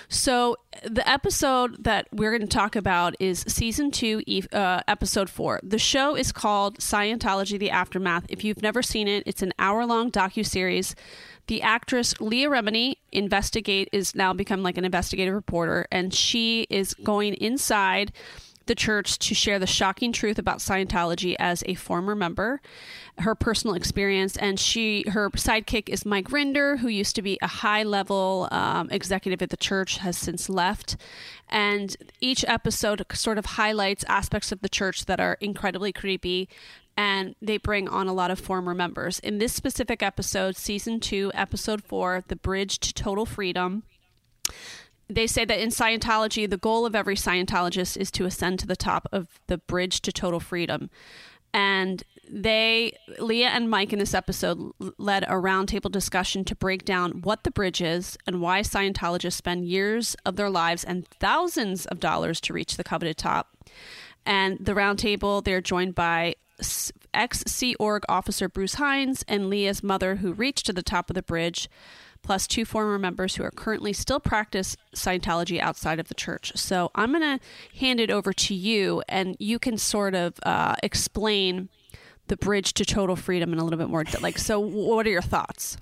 So the episode that we're going to talk about is season two, uh, episode four. The show is called Scientology: The Aftermath. If you've never seen it, it's an hour-long docuseries. The actress Leah Remini investigate is now become like an investigative reporter, and she is going inside the church to share the shocking truth about Scientology as a former member, her personal experience, and she her sidekick is Mike Rinder, who used to be a high-level um, executive at the church, has since left. And each episode sort of highlights aspects of the church that are incredibly creepy, and they bring on a lot of former members. In this specific episode, season two, episode four, The Bridge to Total Freedom, they say that in Scientology, the goal of every Scientologist is to ascend to the top of the bridge to total freedom. And they, Leah and Mike in this episode led a roundtable discussion to break down what the bridge is and why Scientologists spend years of their lives and thousands of dollars to reach the coveted top. And the roundtable, they're joined by ex-Sea Org officer Bruce Hines and Leah's mother, who reached to the top of the bridge, plus two former members who are currently still practice Scientology outside of the church. So I'm going to hand it over to you, and you can sort of uh, explain the bridge to total freedom in a little bit more. Like, so what are your thoughts?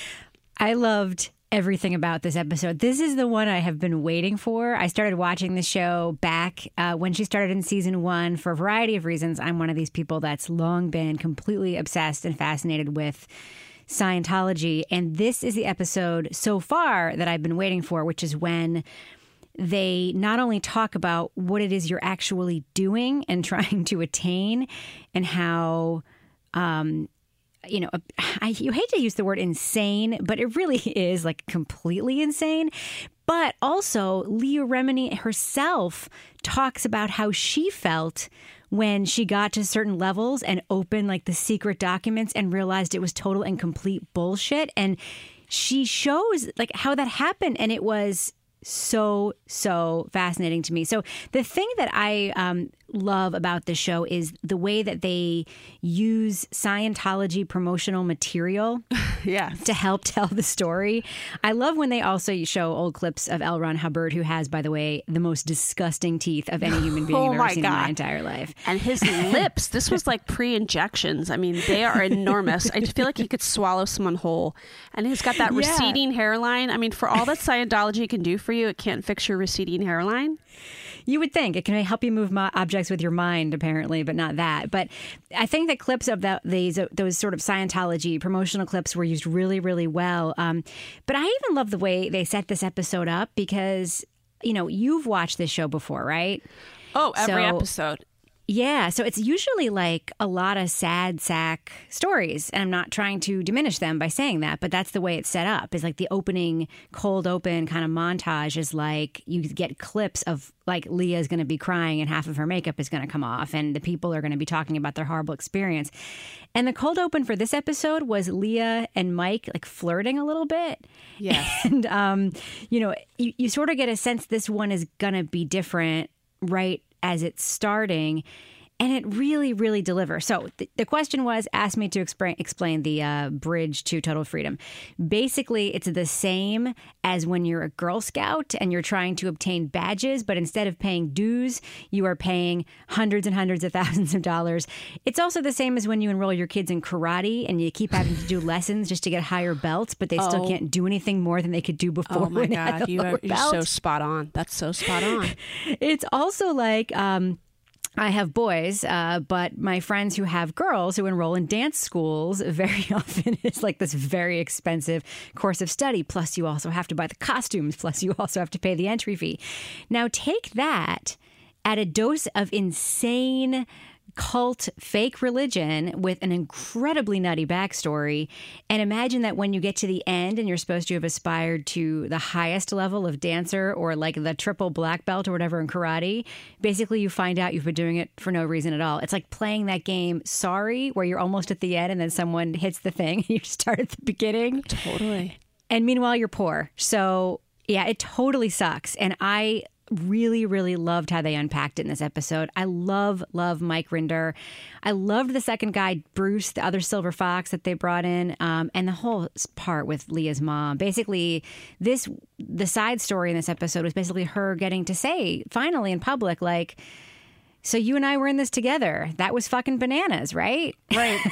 I loved everything about this episode. This is the one I have been waiting for. I started watching the show back uh, when she started in season one for a variety of reasons. I'm one of these people that's long been completely obsessed and fascinated with Scientology. And this is the episode so far that I've been waiting for, which is when they not only talk about what it is you're actually doing and trying to attain, and how, um, you know, I, you hate to use the word insane, but it really is like completely insane. But also, Leah Remini herself talks about how she felt when she got to certain levels and opened like the secret documents and realized it was total and complete bullshit. And she shows like how that happened. And it was so, so fascinating to me. So the thing that I um, love about the show is the way that they use Scientology promotional material Yeah. to help tell the story. I love when they also show old clips of L. Ron Hubbard, who has, by the way, the most disgusting teeth of any human being Oh I've ever my seen in my God. entire life. And his lips, this was like pre-injections. I mean, they are enormous. I feel like he could swallow someone whole. And he's got that Yeah. receding hairline. I mean, for all that Scientology can do for you, it can't fix your receding hairline. You would think it can help you move mo- objects with your mind, apparently, but not that. But I think that clips of that, these those sort of Scientology promotional clips were used really, really well. Um, but I even love the way they set this episode up because, you know, you've watched this show before, right? Oh, every So- episode. Yeah, so it's usually like a lot of sad sack stories. And I'm not trying to diminish them by saying that, but that's the way it's set up. Is like the opening cold open kind of montage is like you get clips of like Leah's going to be crying and half of her makeup is going to come off and the people are going to be talking about their horrible experience. And the cold open for this episode was Leah and Mike like flirting a little bit. Yes. And, um, you know, you, you sort of get a sense this one is going to be different right as it's starting, and it really, really delivers. So th- the question was, asked me to explain explain the uh, bridge to total freedom. Basically, it's the same as when you're a Girl Scout and you're trying to obtain badges, but instead of paying dues, you are paying hundreds and hundreds of thousands of dollars. It's also the same as when you enroll your kids in karate and you keep having to do lessons just to get higher belts, but they still Oh. can't do anything more than they could do before. Oh my when they had God, the you lower are you're belt. so spot on. That's so spot on. It's also like um, I have boys, uh, but my friends who have girls who enroll in dance schools very often it's like this very expensive course of study. Plus, you also have to buy the costumes. Plus, you also have to pay the entry fee. Now, take that at a dose of insane cult fake religion with an incredibly nutty backstory, and imagine that when you get to the end and you're supposed to have aspired to the highest level of dancer or like the triple black belt or whatever in karate, basically you find out you've been doing it for no reason at all. It's like playing that game Sorry, where you're almost at the end and then someone hits the thing and you start at the beginning. Totally. And meanwhile, you're poor. So yeah, it totally sucks. And I really, really loved how they unpacked it in this episode. I love, love Mike Rinder. I loved the second guy, Bruce, the other silver fox that they brought in, um, and the whole part with Leah's mom. Basically, this the side story in this episode was basically her getting to say, finally in public, like, so you and I were in this together. That was fucking bananas, right? Right.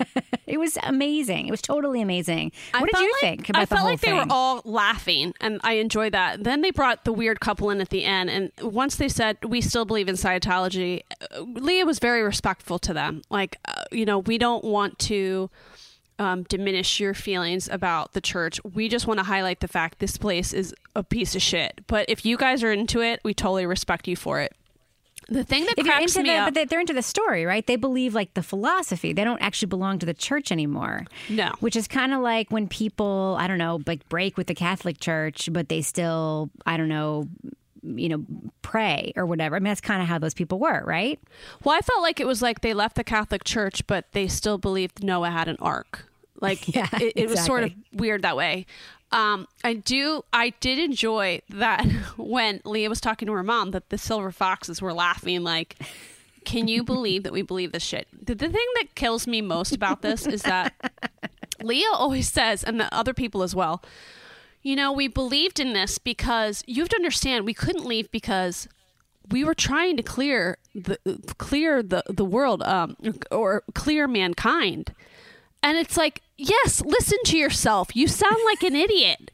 It was amazing. It was totally amazing. I What did felt you like- think about I the felt whole like thing? they were all laughing, and I enjoyed that. Then they brought the weird couple in at the end, and once they said, we still believe in Scientology, uh, Leah was very respectful to them. Like, uh, you know, we don't want to um, diminish your feelings about the church. We just want to highlight the fact this place is a piece of shit. But if you guys are into it, we totally respect you for it. The thing that If you're cracks into me the, up, but they- they're into the story, right? They believe like the philosophy. They don't actually belong to the church anymore. No. Which is kind of like when people, I don't know, like break with the Catholic Church, but they still, I don't know, you know, pray or whatever. I mean, that's kind of how those people were, right? well, I felt like it was like they left the Catholic Church, but they still believed Noah had an ark. Like, Yeah, it, it was sort of exactly. weird that way. Um, I do, I did enjoy that when Leah was talking to her mom, that the silver foxes were laughing like, can you believe that we believe this shit? The, the thing that kills me most about this is that Leah always says, and the other people as well, you know, we believed in this because you have to understand we couldn't leave because we were trying to clear the clear the the world um, or clear mankind. And it's like, yes, listen to yourself. You sound like an idiot.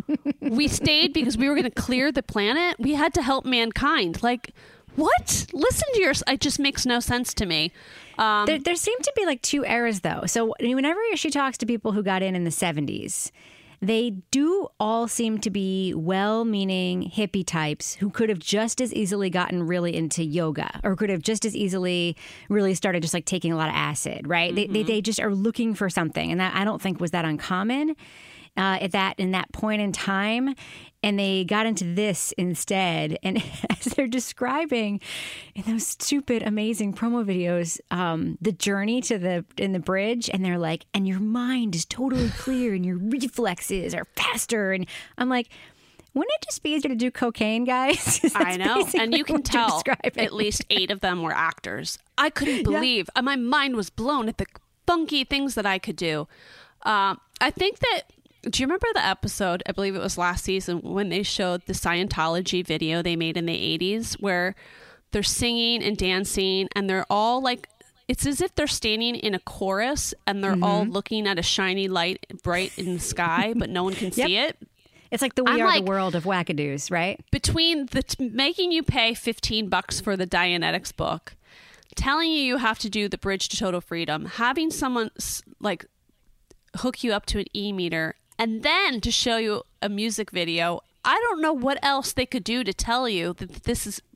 We stayed because we were going to clear the planet. We had to help mankind. Like, what? Listen to yourself. It just makes no sense to me. Um, There, there seem to be like two eras, though. So whenever she talks to people who got in in the seventies, they do all seem to be well-meaning hippie types who could have just as easily gotten really into yoga or could have just as easily really started just like taking a lot of acid, right? Mm-hmm. They, they they just are looking for something, and that I don't think was that uncommon uh, at that in that point in time. And they got into this instead. And as they're describing in those stupid, amazing promo videos, um, the journey to the in the bridge, and they're like, and your mind is totally clear and your reflexes are faster. And I'm like, wouldn't it just be easier to do cocaine, guys? I know. And you can tell describing. At least eight of them were actors. I couldn't believe. Yeah. My mind was blown at the funky things that I could do. Uh, I think that, do you remember the episode, I believe it was last season, when they showed the Scientology video they made in the eighties where they're singing and dancing and they're all like, it's as if they're standing in a chorus and they're mm-hmm. all looking at a shiny light bright in the sky, but no one can yep. see it. It's like the We I'm Are like, the World of wackadoos, right? Between the t- making you pay fifteen bucks for the Dianetics book, telling you you have to do the Bridge to Total Freedom, having someone like hook you up to an e-meter, and then to show you a music video, I don't know what else they could do to tell you that this is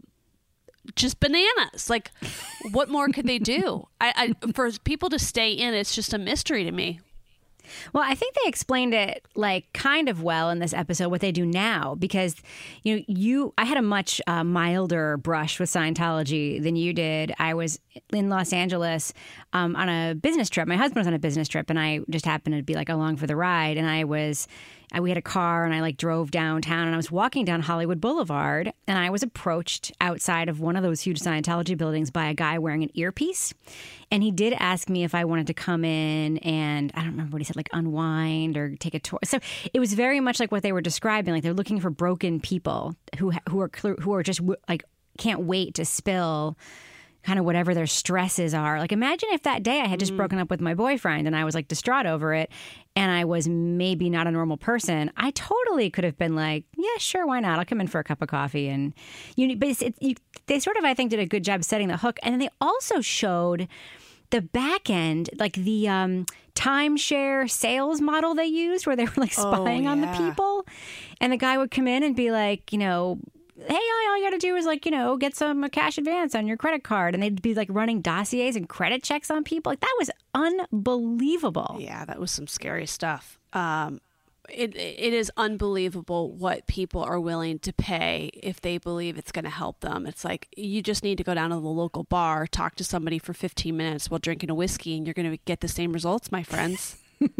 just bananas. Like, what more could they do? I, I for people to stay in, it's just a mystery to me. Well, I think they explained it like kind of well in this episode, what they do now, because, you know, you, I had a much uh, milder brush with Scientology than you did. I was in Los Angeles um, on a business trip. My husband was on a business trip and I just happened to be like along for the ride. And I was, I, we had a car and I like drove downtown and I was walking down Hollywood Boulevard and I was approached outside of one of those huge Scientology buildings by a guy wearing an earpiece. And he did ask me if I wanted to come in and I don't remember what he said, like unwind or take a tour. So it was very much like what they were describing. Like they're looking for broken people who who are who are just like can't wait to spill kind of whatever their stresses are. Like imagine if that day I had just mm. broken up with my boyfriend and I was like distraught over it and I was maybe not a normal person. I totally could have been like, yeah, sure, why not? I'll come in for a cup of coffee. And you, but it's, it, you, they sort of, I think, did a good job setting the hook. And then they also showed the back end, like the um, timeshare sales model they used where they were like spying oh, yeah. on the people. And the guy would come in and be like, you know, hey, all, all you got to do is like, you know, get some cash advance on your credit card. And they'd be like running dossiers and credit checks on people. Like that was unbelievable. Yeah, that was some scary stuff. Um, it It is unbelievable what people are willing to pay if they believe it's going to help them. It's like you just need to go down to the local bar, talk to somebody for fifteen minutes while drinking a whiskey, and you're going to get the same results, my friends.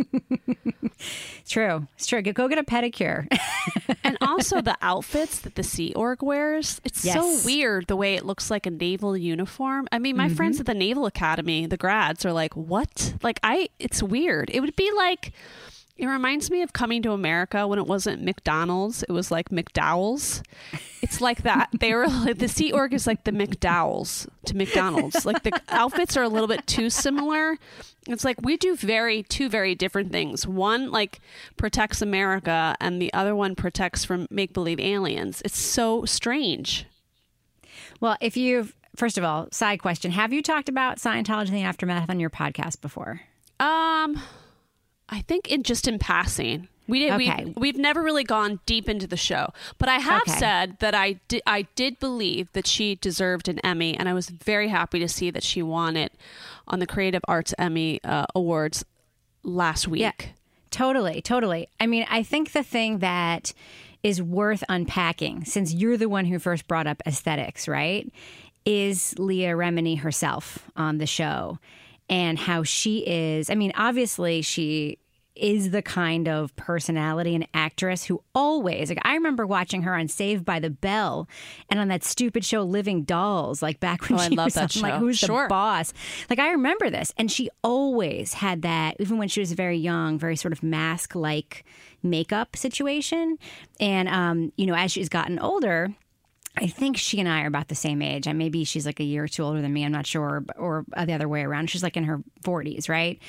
It's true. It's true. Go get a pedicure. And also the outfits that the Sea Org wears. It's yes. so weird the way it looks like a naval uniform. I mean, my mm-hmm. friends at the Naval Academy, the grads, are like, what? Like, I, it's weird. It would be like, it reminds me of Coming to America when it wasn't McDonald's. It was like McDowell's. It's like that. They were like, the Sea Org is like the McDowell's to McDonald's. Like the outfits are a little bit too similar. It's like we do very two very different things. One like protects America and the other one protects from make-believe aliens. It's so strange. Well, if you've, first of all, side question, have you talked about Scientology and the Aftermath on your podcast before? Um, I think in just in passing. We did. Okay. We, we've never really gone deep into the show, but I have okay. said that I did. I did believe that she deserved an Emmy, and I was very happy to see that she won it on the Creative Arts Emmy uh, Awards last week. Yeah, totally, totally. I mean, I think the thing that is worth unpacking, since you're the one who first brought up aesthetics, right, is Leah Remini herself on the show and how she is. I mean, obviously, she is the kind of personality and actress who always, like I remember watching her on Saved by the Bell and on that stupid show Living Dolls, like back when oh, she I love was that on, show. like Who's sure. the Boss? Like I remember this, and she always had that, even when she was very young, very sort of mask-like makeup situation. And um, you know, as she's gotten older, I think she and I are about the same age. And maybe she's like a year or two older than me. I'm not sure, or the other way around. She's like in her forties, right?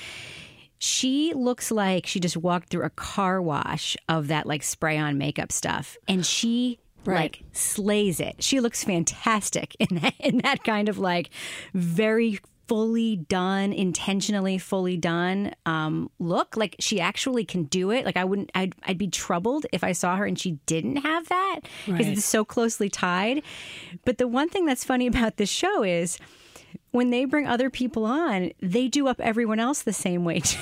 She looks like she just walked through a car wash of that like spray on makeup stuff. And she right. like slays it. She looks fantastic in that, in that kind of like very fully done, intentionally fully done um, look. Like she actually can do it. Like I wouldn't, I'd, I'd be troubled if I saw her and she didn't have that because right. it's so closely tied. But the one thing that's funny about this show is when they bring other people on, they do up everyone else the same way, too.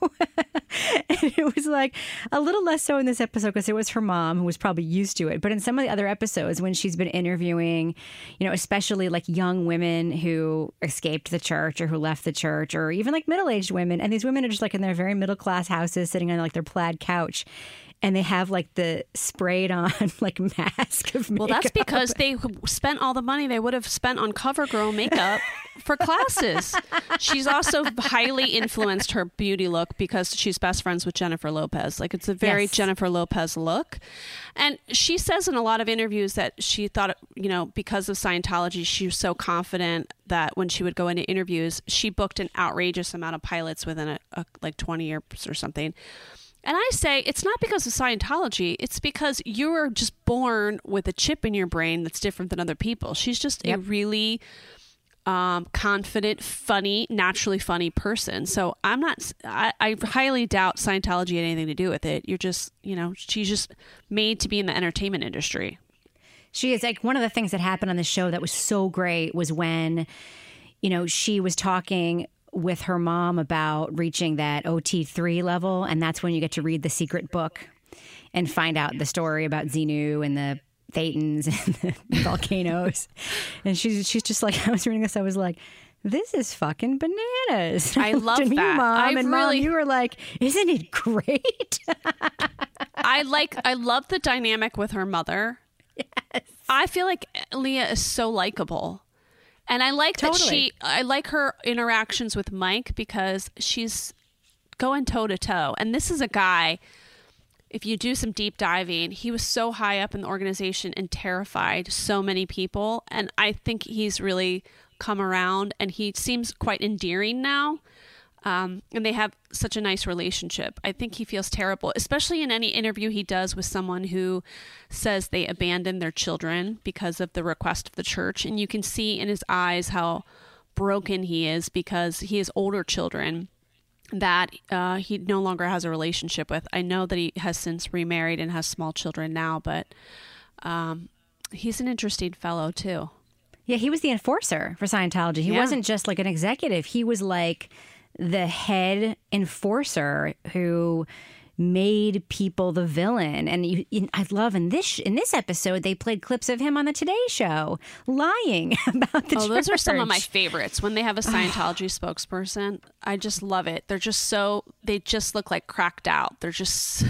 And it was like a little less so in this episode because it was her mom who was probably used to it. But in some of the other episodes, when she's been interviewing, you know, especially like young women who escaped the church or who left the church or even like middle-aged women. And these women are just like in their very middle-class houses sitting on like their plaid couch. and they have like the sprayed on like mask of makeup. Well, that's because they spent all the money they would have spent on CoverGirl makeup for classes. She's also highly influenced her beauty look because she's best friends with Jennifer Lopez. Like, it's a very Yes. Jennifer Lopez look. And she says in a lot of interviews that she thought, you know, because of Scientology, she was so confident that when she would go into interviews, she booked an outrageous amount of pilots within a, a like twenty years or something. And I say it's not because of Scientology. It's because you were just born with a chip in your brain that's different than other people. She's just Yep. a really um, confident, funny, naturally funny person. So I'm not, I, I highly doubt Scientology had anything to do with it. You're just, you know, she's just made to be in the entertainment industry. She is like one of the things that happened on the show that was so great was when, you know, she was talking with her mom about reaching that O T three level. And that's when you get to read the secret book and find out the story about Xenu and the Thetans and the volcanoes. And she's she's just like, I was reading this, I was like, this is fucking bananas. I love looked at that. You, Mom, I and really- Mom, you were like, isn't it great? I like, I love the dynamic with her mother. Yes. I feel like Leah is so likable. And I like that Totally. she, I like her interactions with Mike because she's going toe to toe. And this is a guy, if you do some deep diving, he was so high up in the organization and terrified so many people. And I think he's really come around and he seems quite endearing now. Um, and they have such a nice relationship. I think he feels terrible, especially in any interview he does with someone who says they abandoned their children because of the request of the church. And you can see in his eyes how broken he is because he has older children that uh, he no longer has a relationship with. I know that he has since remarried and has small children now, but um, he's an interesting fellow too. Yeah, he was the enforcer for Scientology. He Yeah. wasn't just like an executive. He was like the head enforcer who made people the villain. And you, you, I love in this in this episode they played clips of him on the Today Show lying about the Oh, church. those are some of my favorites. When they have a Scientology spokesperson, I just love it. They're just so, they just look like cracked out. They're just,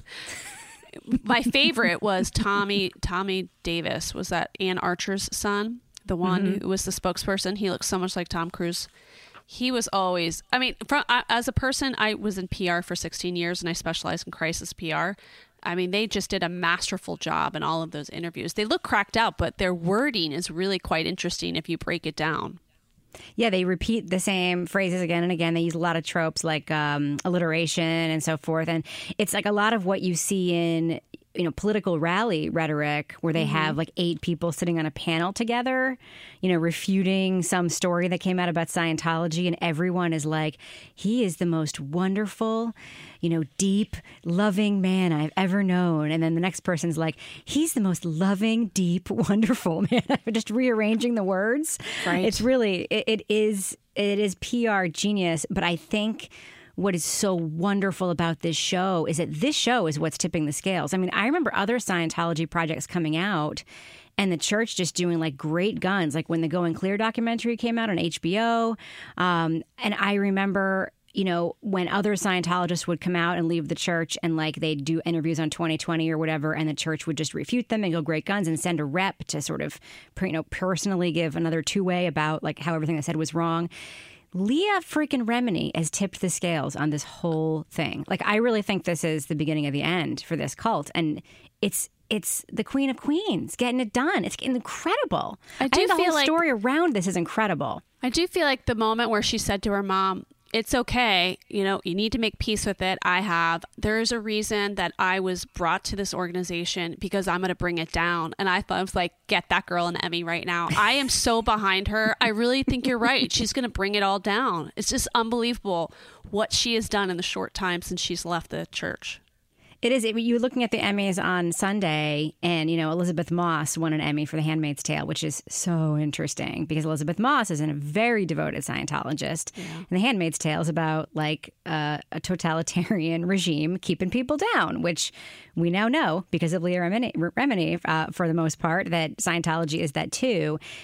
my favorite was Tommy, Tommy Davis. Was that Ann Archer's son? The one Mm-hmm. who was the spokesperson. He looks so much like Tom Cruise. He was always, I mean, from, uh, as a person, I was in P R for sixteen years and I specialized in crisis P R. I mean, they just did a masterful job in all of those interviews. They look cracked out, but their wording is really quite interesting if you break it down. Yeah, they repeat the same phrases again and again. They use a lot of tropes like um, alliteration and so forth. And it's like a lot of what you see in, you know, political rally rhetoric where they Mm-hmm. have like eight people sitting on a panel together, you know, refuting some story that came out about Scientology. And everyone is like, he is the most wonderful, you know, deep, loving man I've ever known. And then the next person's like, he's the most loving, deep, wonderful man. Just rearranging the words. Right. It's really, it, it is, it is P R genius. But I think what is so wonderful about this show is that this show is what's tipping the scales. I mean, I remember other Scientology projects coming out and the church just doing like great guns, like when the Going Clear documentary came out on H B O. Um, and I remember, you know, when other Scientologists would come out and leave the church and like they'd do interviews on twenty twenty or whatever, and the church would just refute them and go great guns and send a rep to sort of, you know, personally give another two way about like how everything they said was wrong. Leah freaking Remini has tipped the scales on this whole thing. Like, I really think this is the beginning of the end for this cult. And it's it's the Queen of Queens getting it done. It's incredible. I do think the feel whole like- story around this is incredible. I do feel like the moment where she said to her mom, it's okay, you know, you need to make peace with it. I have. There's a reason that I was brought to this organization because I'm going to bring it down. And I thought, I was like, get that girl an Emmy right now. I am so behind her. I really think you're right. She's going to bring it all down. It's just unbelievable what she has done in the short time since she's left the church. It is. It, you were looking at the Emmys on Sunday, and, you know, Elizabeth Moss won an Emmy for The Handmaid's Tale, which is so interesting because Elizabeth Moss is a very devoted Scientologist. Yeah. And The Handmaid's Tale is about, like, uh, a totalitarian regime keeping people down, which we now know because of Leah Remini, Remini uh, for the most part, that Scientology is that too.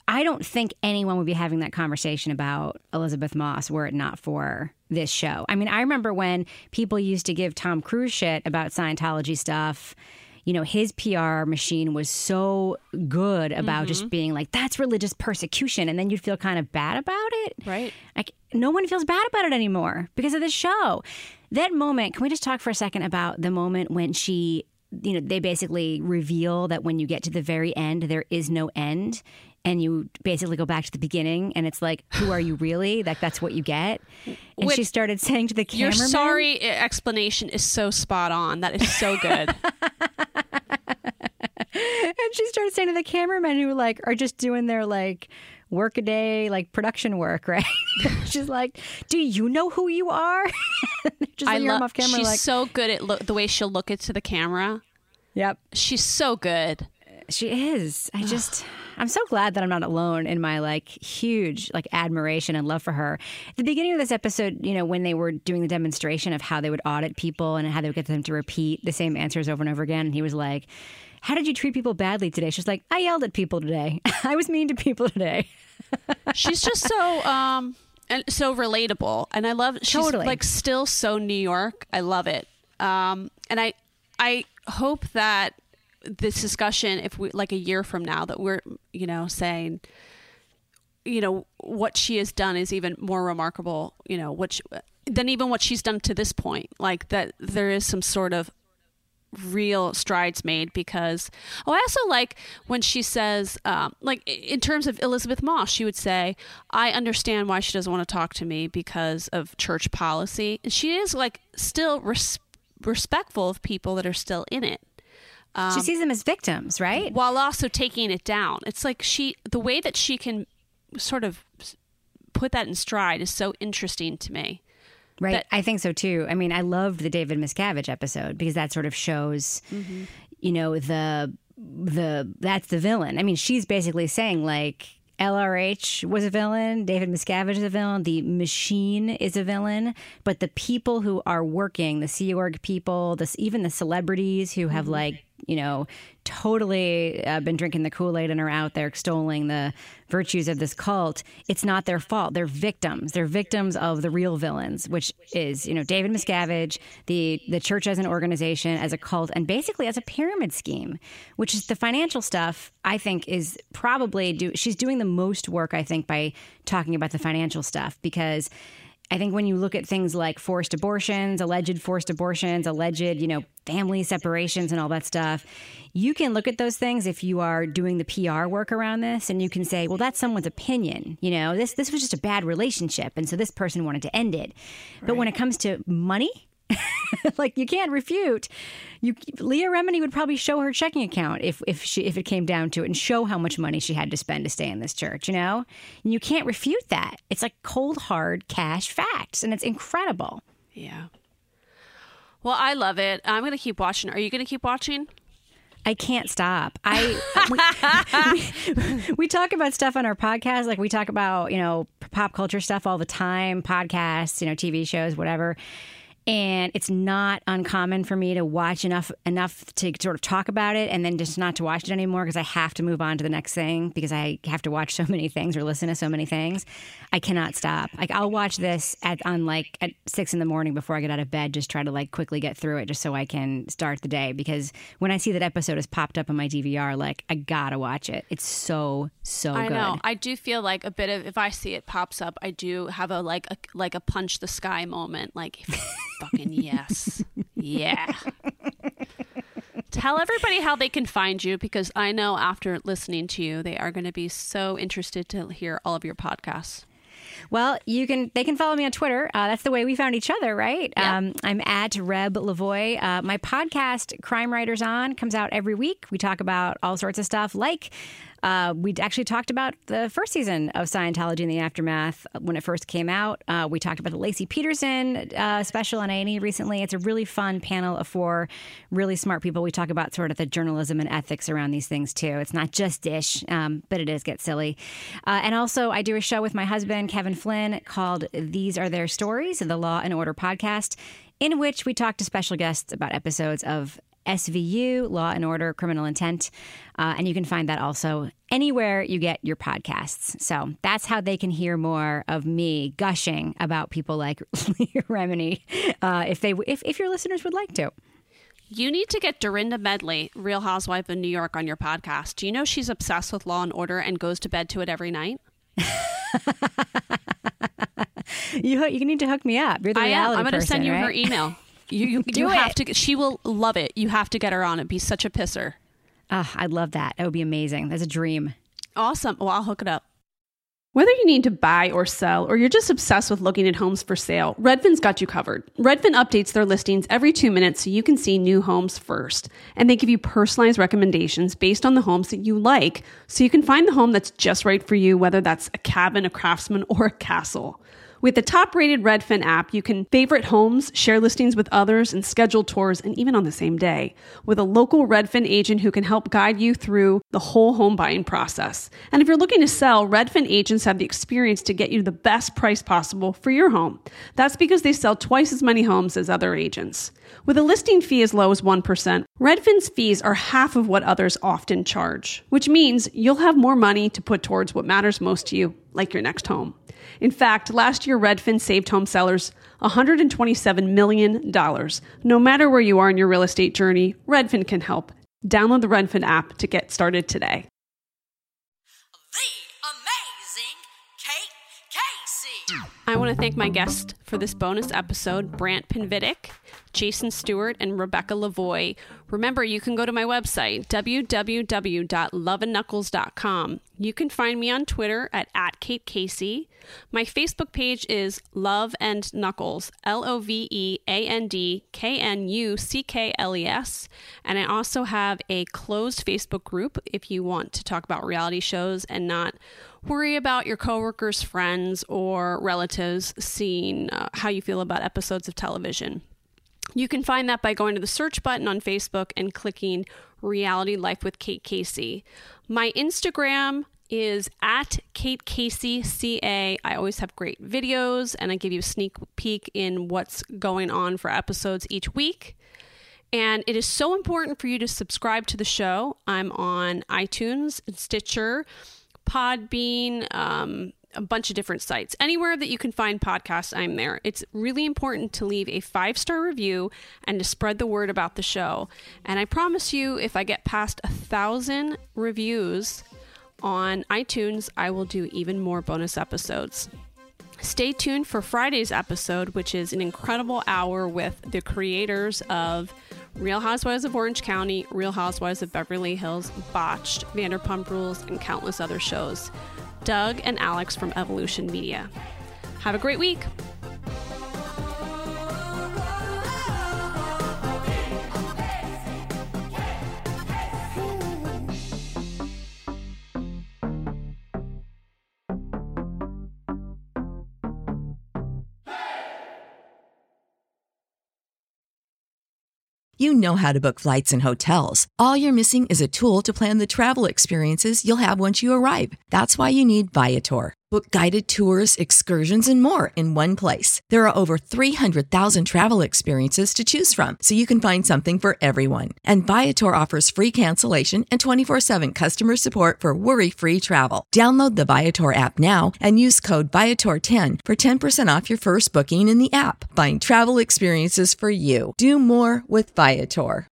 I don't think anyone would be having that conversation about Elizabeth Moss were it not for this show. I mean, I remember when people used to give Tom Cruise shit about Scientology stuff. You know, his P R machine was so good about mm-hmm. just being like, that's religious persecution. And then you'd feel kind of bad about it. Right. Like, no one feels bad about it anymore because of this show. That moment, can we just talk for a second about the moment when she, you know, they basically reveal that when you get to the very end, there is no end. And you basically go back to the beginning and it's like, who are you really? Like, that's what you get. And Which, she started saying to the cameraman. Your sorry explanation is so spot on. That is so good. And she started saying to the cameramen who like are just doing their like work a day, like production work, right? She's like, do you know who you are? Just I love, off camera, she's like, so good at lo- the way she'll look into the camera. Yep. She's so good. She is. I just, I'm so glad that I'm not alone in my like huge like admiration and love for her. At the beginning of this episode, you know, when they were doing the demonstration of how they would audit people and how they would get them to repeat the same answers over and over again. And he was like, how did you treat people badly today? She's like, I yelled at people today. I was mean to people today. She's just so, um, and so relatable. And I love, she's Totally. like still so New York. I love it. Um, and I, I hope that this discussion, if we like a year from now, that we're, you know, saying, you know, what she has done is even more remarkable, you know, which than even what she's done to this point. Like that there is some sort of real strides made because, oh, I also like when she says, um, like in terms of Elizabeth Moss, she would say, I understand why she doesn't want to talk to me because of church policy. And she is like still res- respectful of people that are still in it. Um, she sees them as victims, right? While also taking it down. It's like she, the way that she can sort of put that in stride is so interesting to me. Right. That, I think so, too. I mean, I loved the David Miscavige episode because that sort of shows, mm-hmm. you know, the, the, that's the villain. I mean, she's basically saying like, L R H was a villain. David Miscavige is a villain. The machine is a villain. But the people who are working, the Sea Org people, this, even the celebrities who have like, you know, totally uh, been drinking the Kool-Aid and are out there extolling the virtues of this cult, it's not their fault. They're victims. They're victims of the real villains, which is, you know, David Miscavige, the, the church as an organization, as a cult, and basically as a pyramid scheme, which is the financial stuff, I think, is probably, do, she's doing the most work, I think, by talking about the financial stuff, because I think when you look at things like forced abortions, alleged forced abortions, alleged, you know, family separations and all that stuff, you can look at those things if you are doing the P R work around this and you can say, well, that's someone's opinion. You know, this this was just a bad relationship. And so this person wanted to end it. Right. But when it comes to money, like you can't refute. You, Leah Remini would probably show her checking account if if she if it came down to it and show how much money she had to spend to stay in this church, you know? And you can't refute that. It's like cold, hard cash facts, and it's incredible. Yeah. Well, I love it. I'm going to keep watching. Are you going to keep watching? I can't stop. I we, we, we talk about stuff on our podcast. Like we talk about, you know, pop culture stuff all the time, podcasts, you know, T V shows, whatever. And it's not uncommon for me to watch enough enough to sort of talk about it and then just not to watch it anymore because I have to move on to the next thing because I have to watch so many things or listen to so many things. I cannot stop. Like I'll watch this at on like at six in the morning before I get out of bed, just try to like quickly get through it just so I can start the day. Because when I see that episode has popped up on my D V R, like I gotta watch it. It's so so I good. I know. I do feel like a bit of if I see it pops up, I do have a like a like a punch the sky moment. Like fucking yes. Yeah. Tell everybody how they can find you because I know after listening to you, they are going to be so interested to hear all of your podcasts. Well, you can. They can follow me on Twitter. Uh, that's the way we found each other, right? Yeah. Um, I'm at Reb Lavoie. Uh, my podcast, Crime Writers On, comes out every week. We talk about all sorts of stuff like Uh, we actually talked about the first season of Scientology in the Aftermath when it first came out. Uh, we talked about the Lacey Peterson uh, special on A and E recently. It's a really fun panel of four really smart people. We talk about sort of the journalism and ethics around these things, too. It's not just dish, um, but it does get silly. Uh, and also, I do a show with my husband, Kevin Flynn, called These Are Their Stories, the Law and Order podcast, in which we talk to special guests about episodes of S V U, Law and Order, Criminal Intent. Uh, and you can find that also anywhere you get your podcasts. So that's how they can hear more of me gushing about people like Leah Remini, uh, if they if, if your listeners would like to. You need to get Dorinda Medley, Real Housewife of New York, on your podcast. Do you know she's obsessed with Law and Order and goes to bed to it every night? you you need to hook me up. You're the I am. reality I'm going to person, send you right? her email. You you, Do you have it. to. She will love it. You have to get her on. It'd be such a pisser. Oh, I'd love that. That would be amazing. That's a dream. Awesome. Well, I'll hook it up. Whether you need to buy or sell, or you're just obsessed with looking at homes for sale, Redfin's got you covered. Redfin updates their listings every two minutes so you can see new homes first. And they give you personalized recommendations based on the homes that you like, so you can find the home that's just right for you, whether that's a cabin, a craftsman, or a castle. With the top-rated Redfin app, you can favorite homes, share listings with others, and schedule tours, and even on the same day, with a local Redfin agent who can help guide you through the whole home buying process. And if you're looking to sell, Redfin agents have the experience to get you the best price possible for your home. That's because they sell twice as many homes as other agents. With a listing fee as low as one percent, Redfin's fees are half of what others often charge, which means you'll have more money to put towards what matters most to you, like your next home. In fact, last year, Redfin saved home sellers one hundred twenty-seven million dollars. No matter where you are in your real estate journey, Redfin can help. Download the Redfin app to get started today. The amazing Kate Casey. I want to thank my guests for this bonus episode, Brant Pinvidic, Jason Stewart, and Rebecca Lavoie. Remember, you can go to my website, w w w dot love and knuckles dot com. You can find me on Twitter at, at Kate Casey. My Facebook page is Love and Knuckles, L O V E A N D K N U C K L E S. And I also have a closed Facebook group if you want to talk about reality shows and not worry about your coworkers, friends, or relatives seeing uh, how you feel about episodes of television. You can find that by going to the search button on Facebook and clicking Reality Life with Kate Casey. My Instagram is at Kate Casey C A. I always have great videos and I give you a sneak peek in what's going on for episodes each week. And it is so important for you to subscribe to the show. I'm on iTunes, Stitcher, Podbean, um, a bunch of different sites. Anywhere that you can find podcasts, I'm there. It's really important to leave a five-star review and to spread the word about the show. And I promise you, if I get past a thousand reviews on iTunes, I will do even more bonus episodes. Stay tuned for Friday's episode, which is an incredible hour with the creators of Real Housewives of Orange County, Real Housewives of Beverly Hills, Botched, Vanderpump Rules, and countless other shows. Doug and Alex from Evolution Media. Have a great week. You know how to book flights and hotels. All you're missing is a tool to plan the travel experiences you'll have once you arrive. That's why you need Viator. Book guided tours, excursions, and more in one place. There are over three hundred thousand travel experiences to choose from, so you can find something for everyone. And Viator offers free cancellation and twenty-four seven customer support for worry-free travel. Download the Viator app now and use code Viator ten for ten percent off your first booking in the app. Find travel experiences for you. Do more with Viator.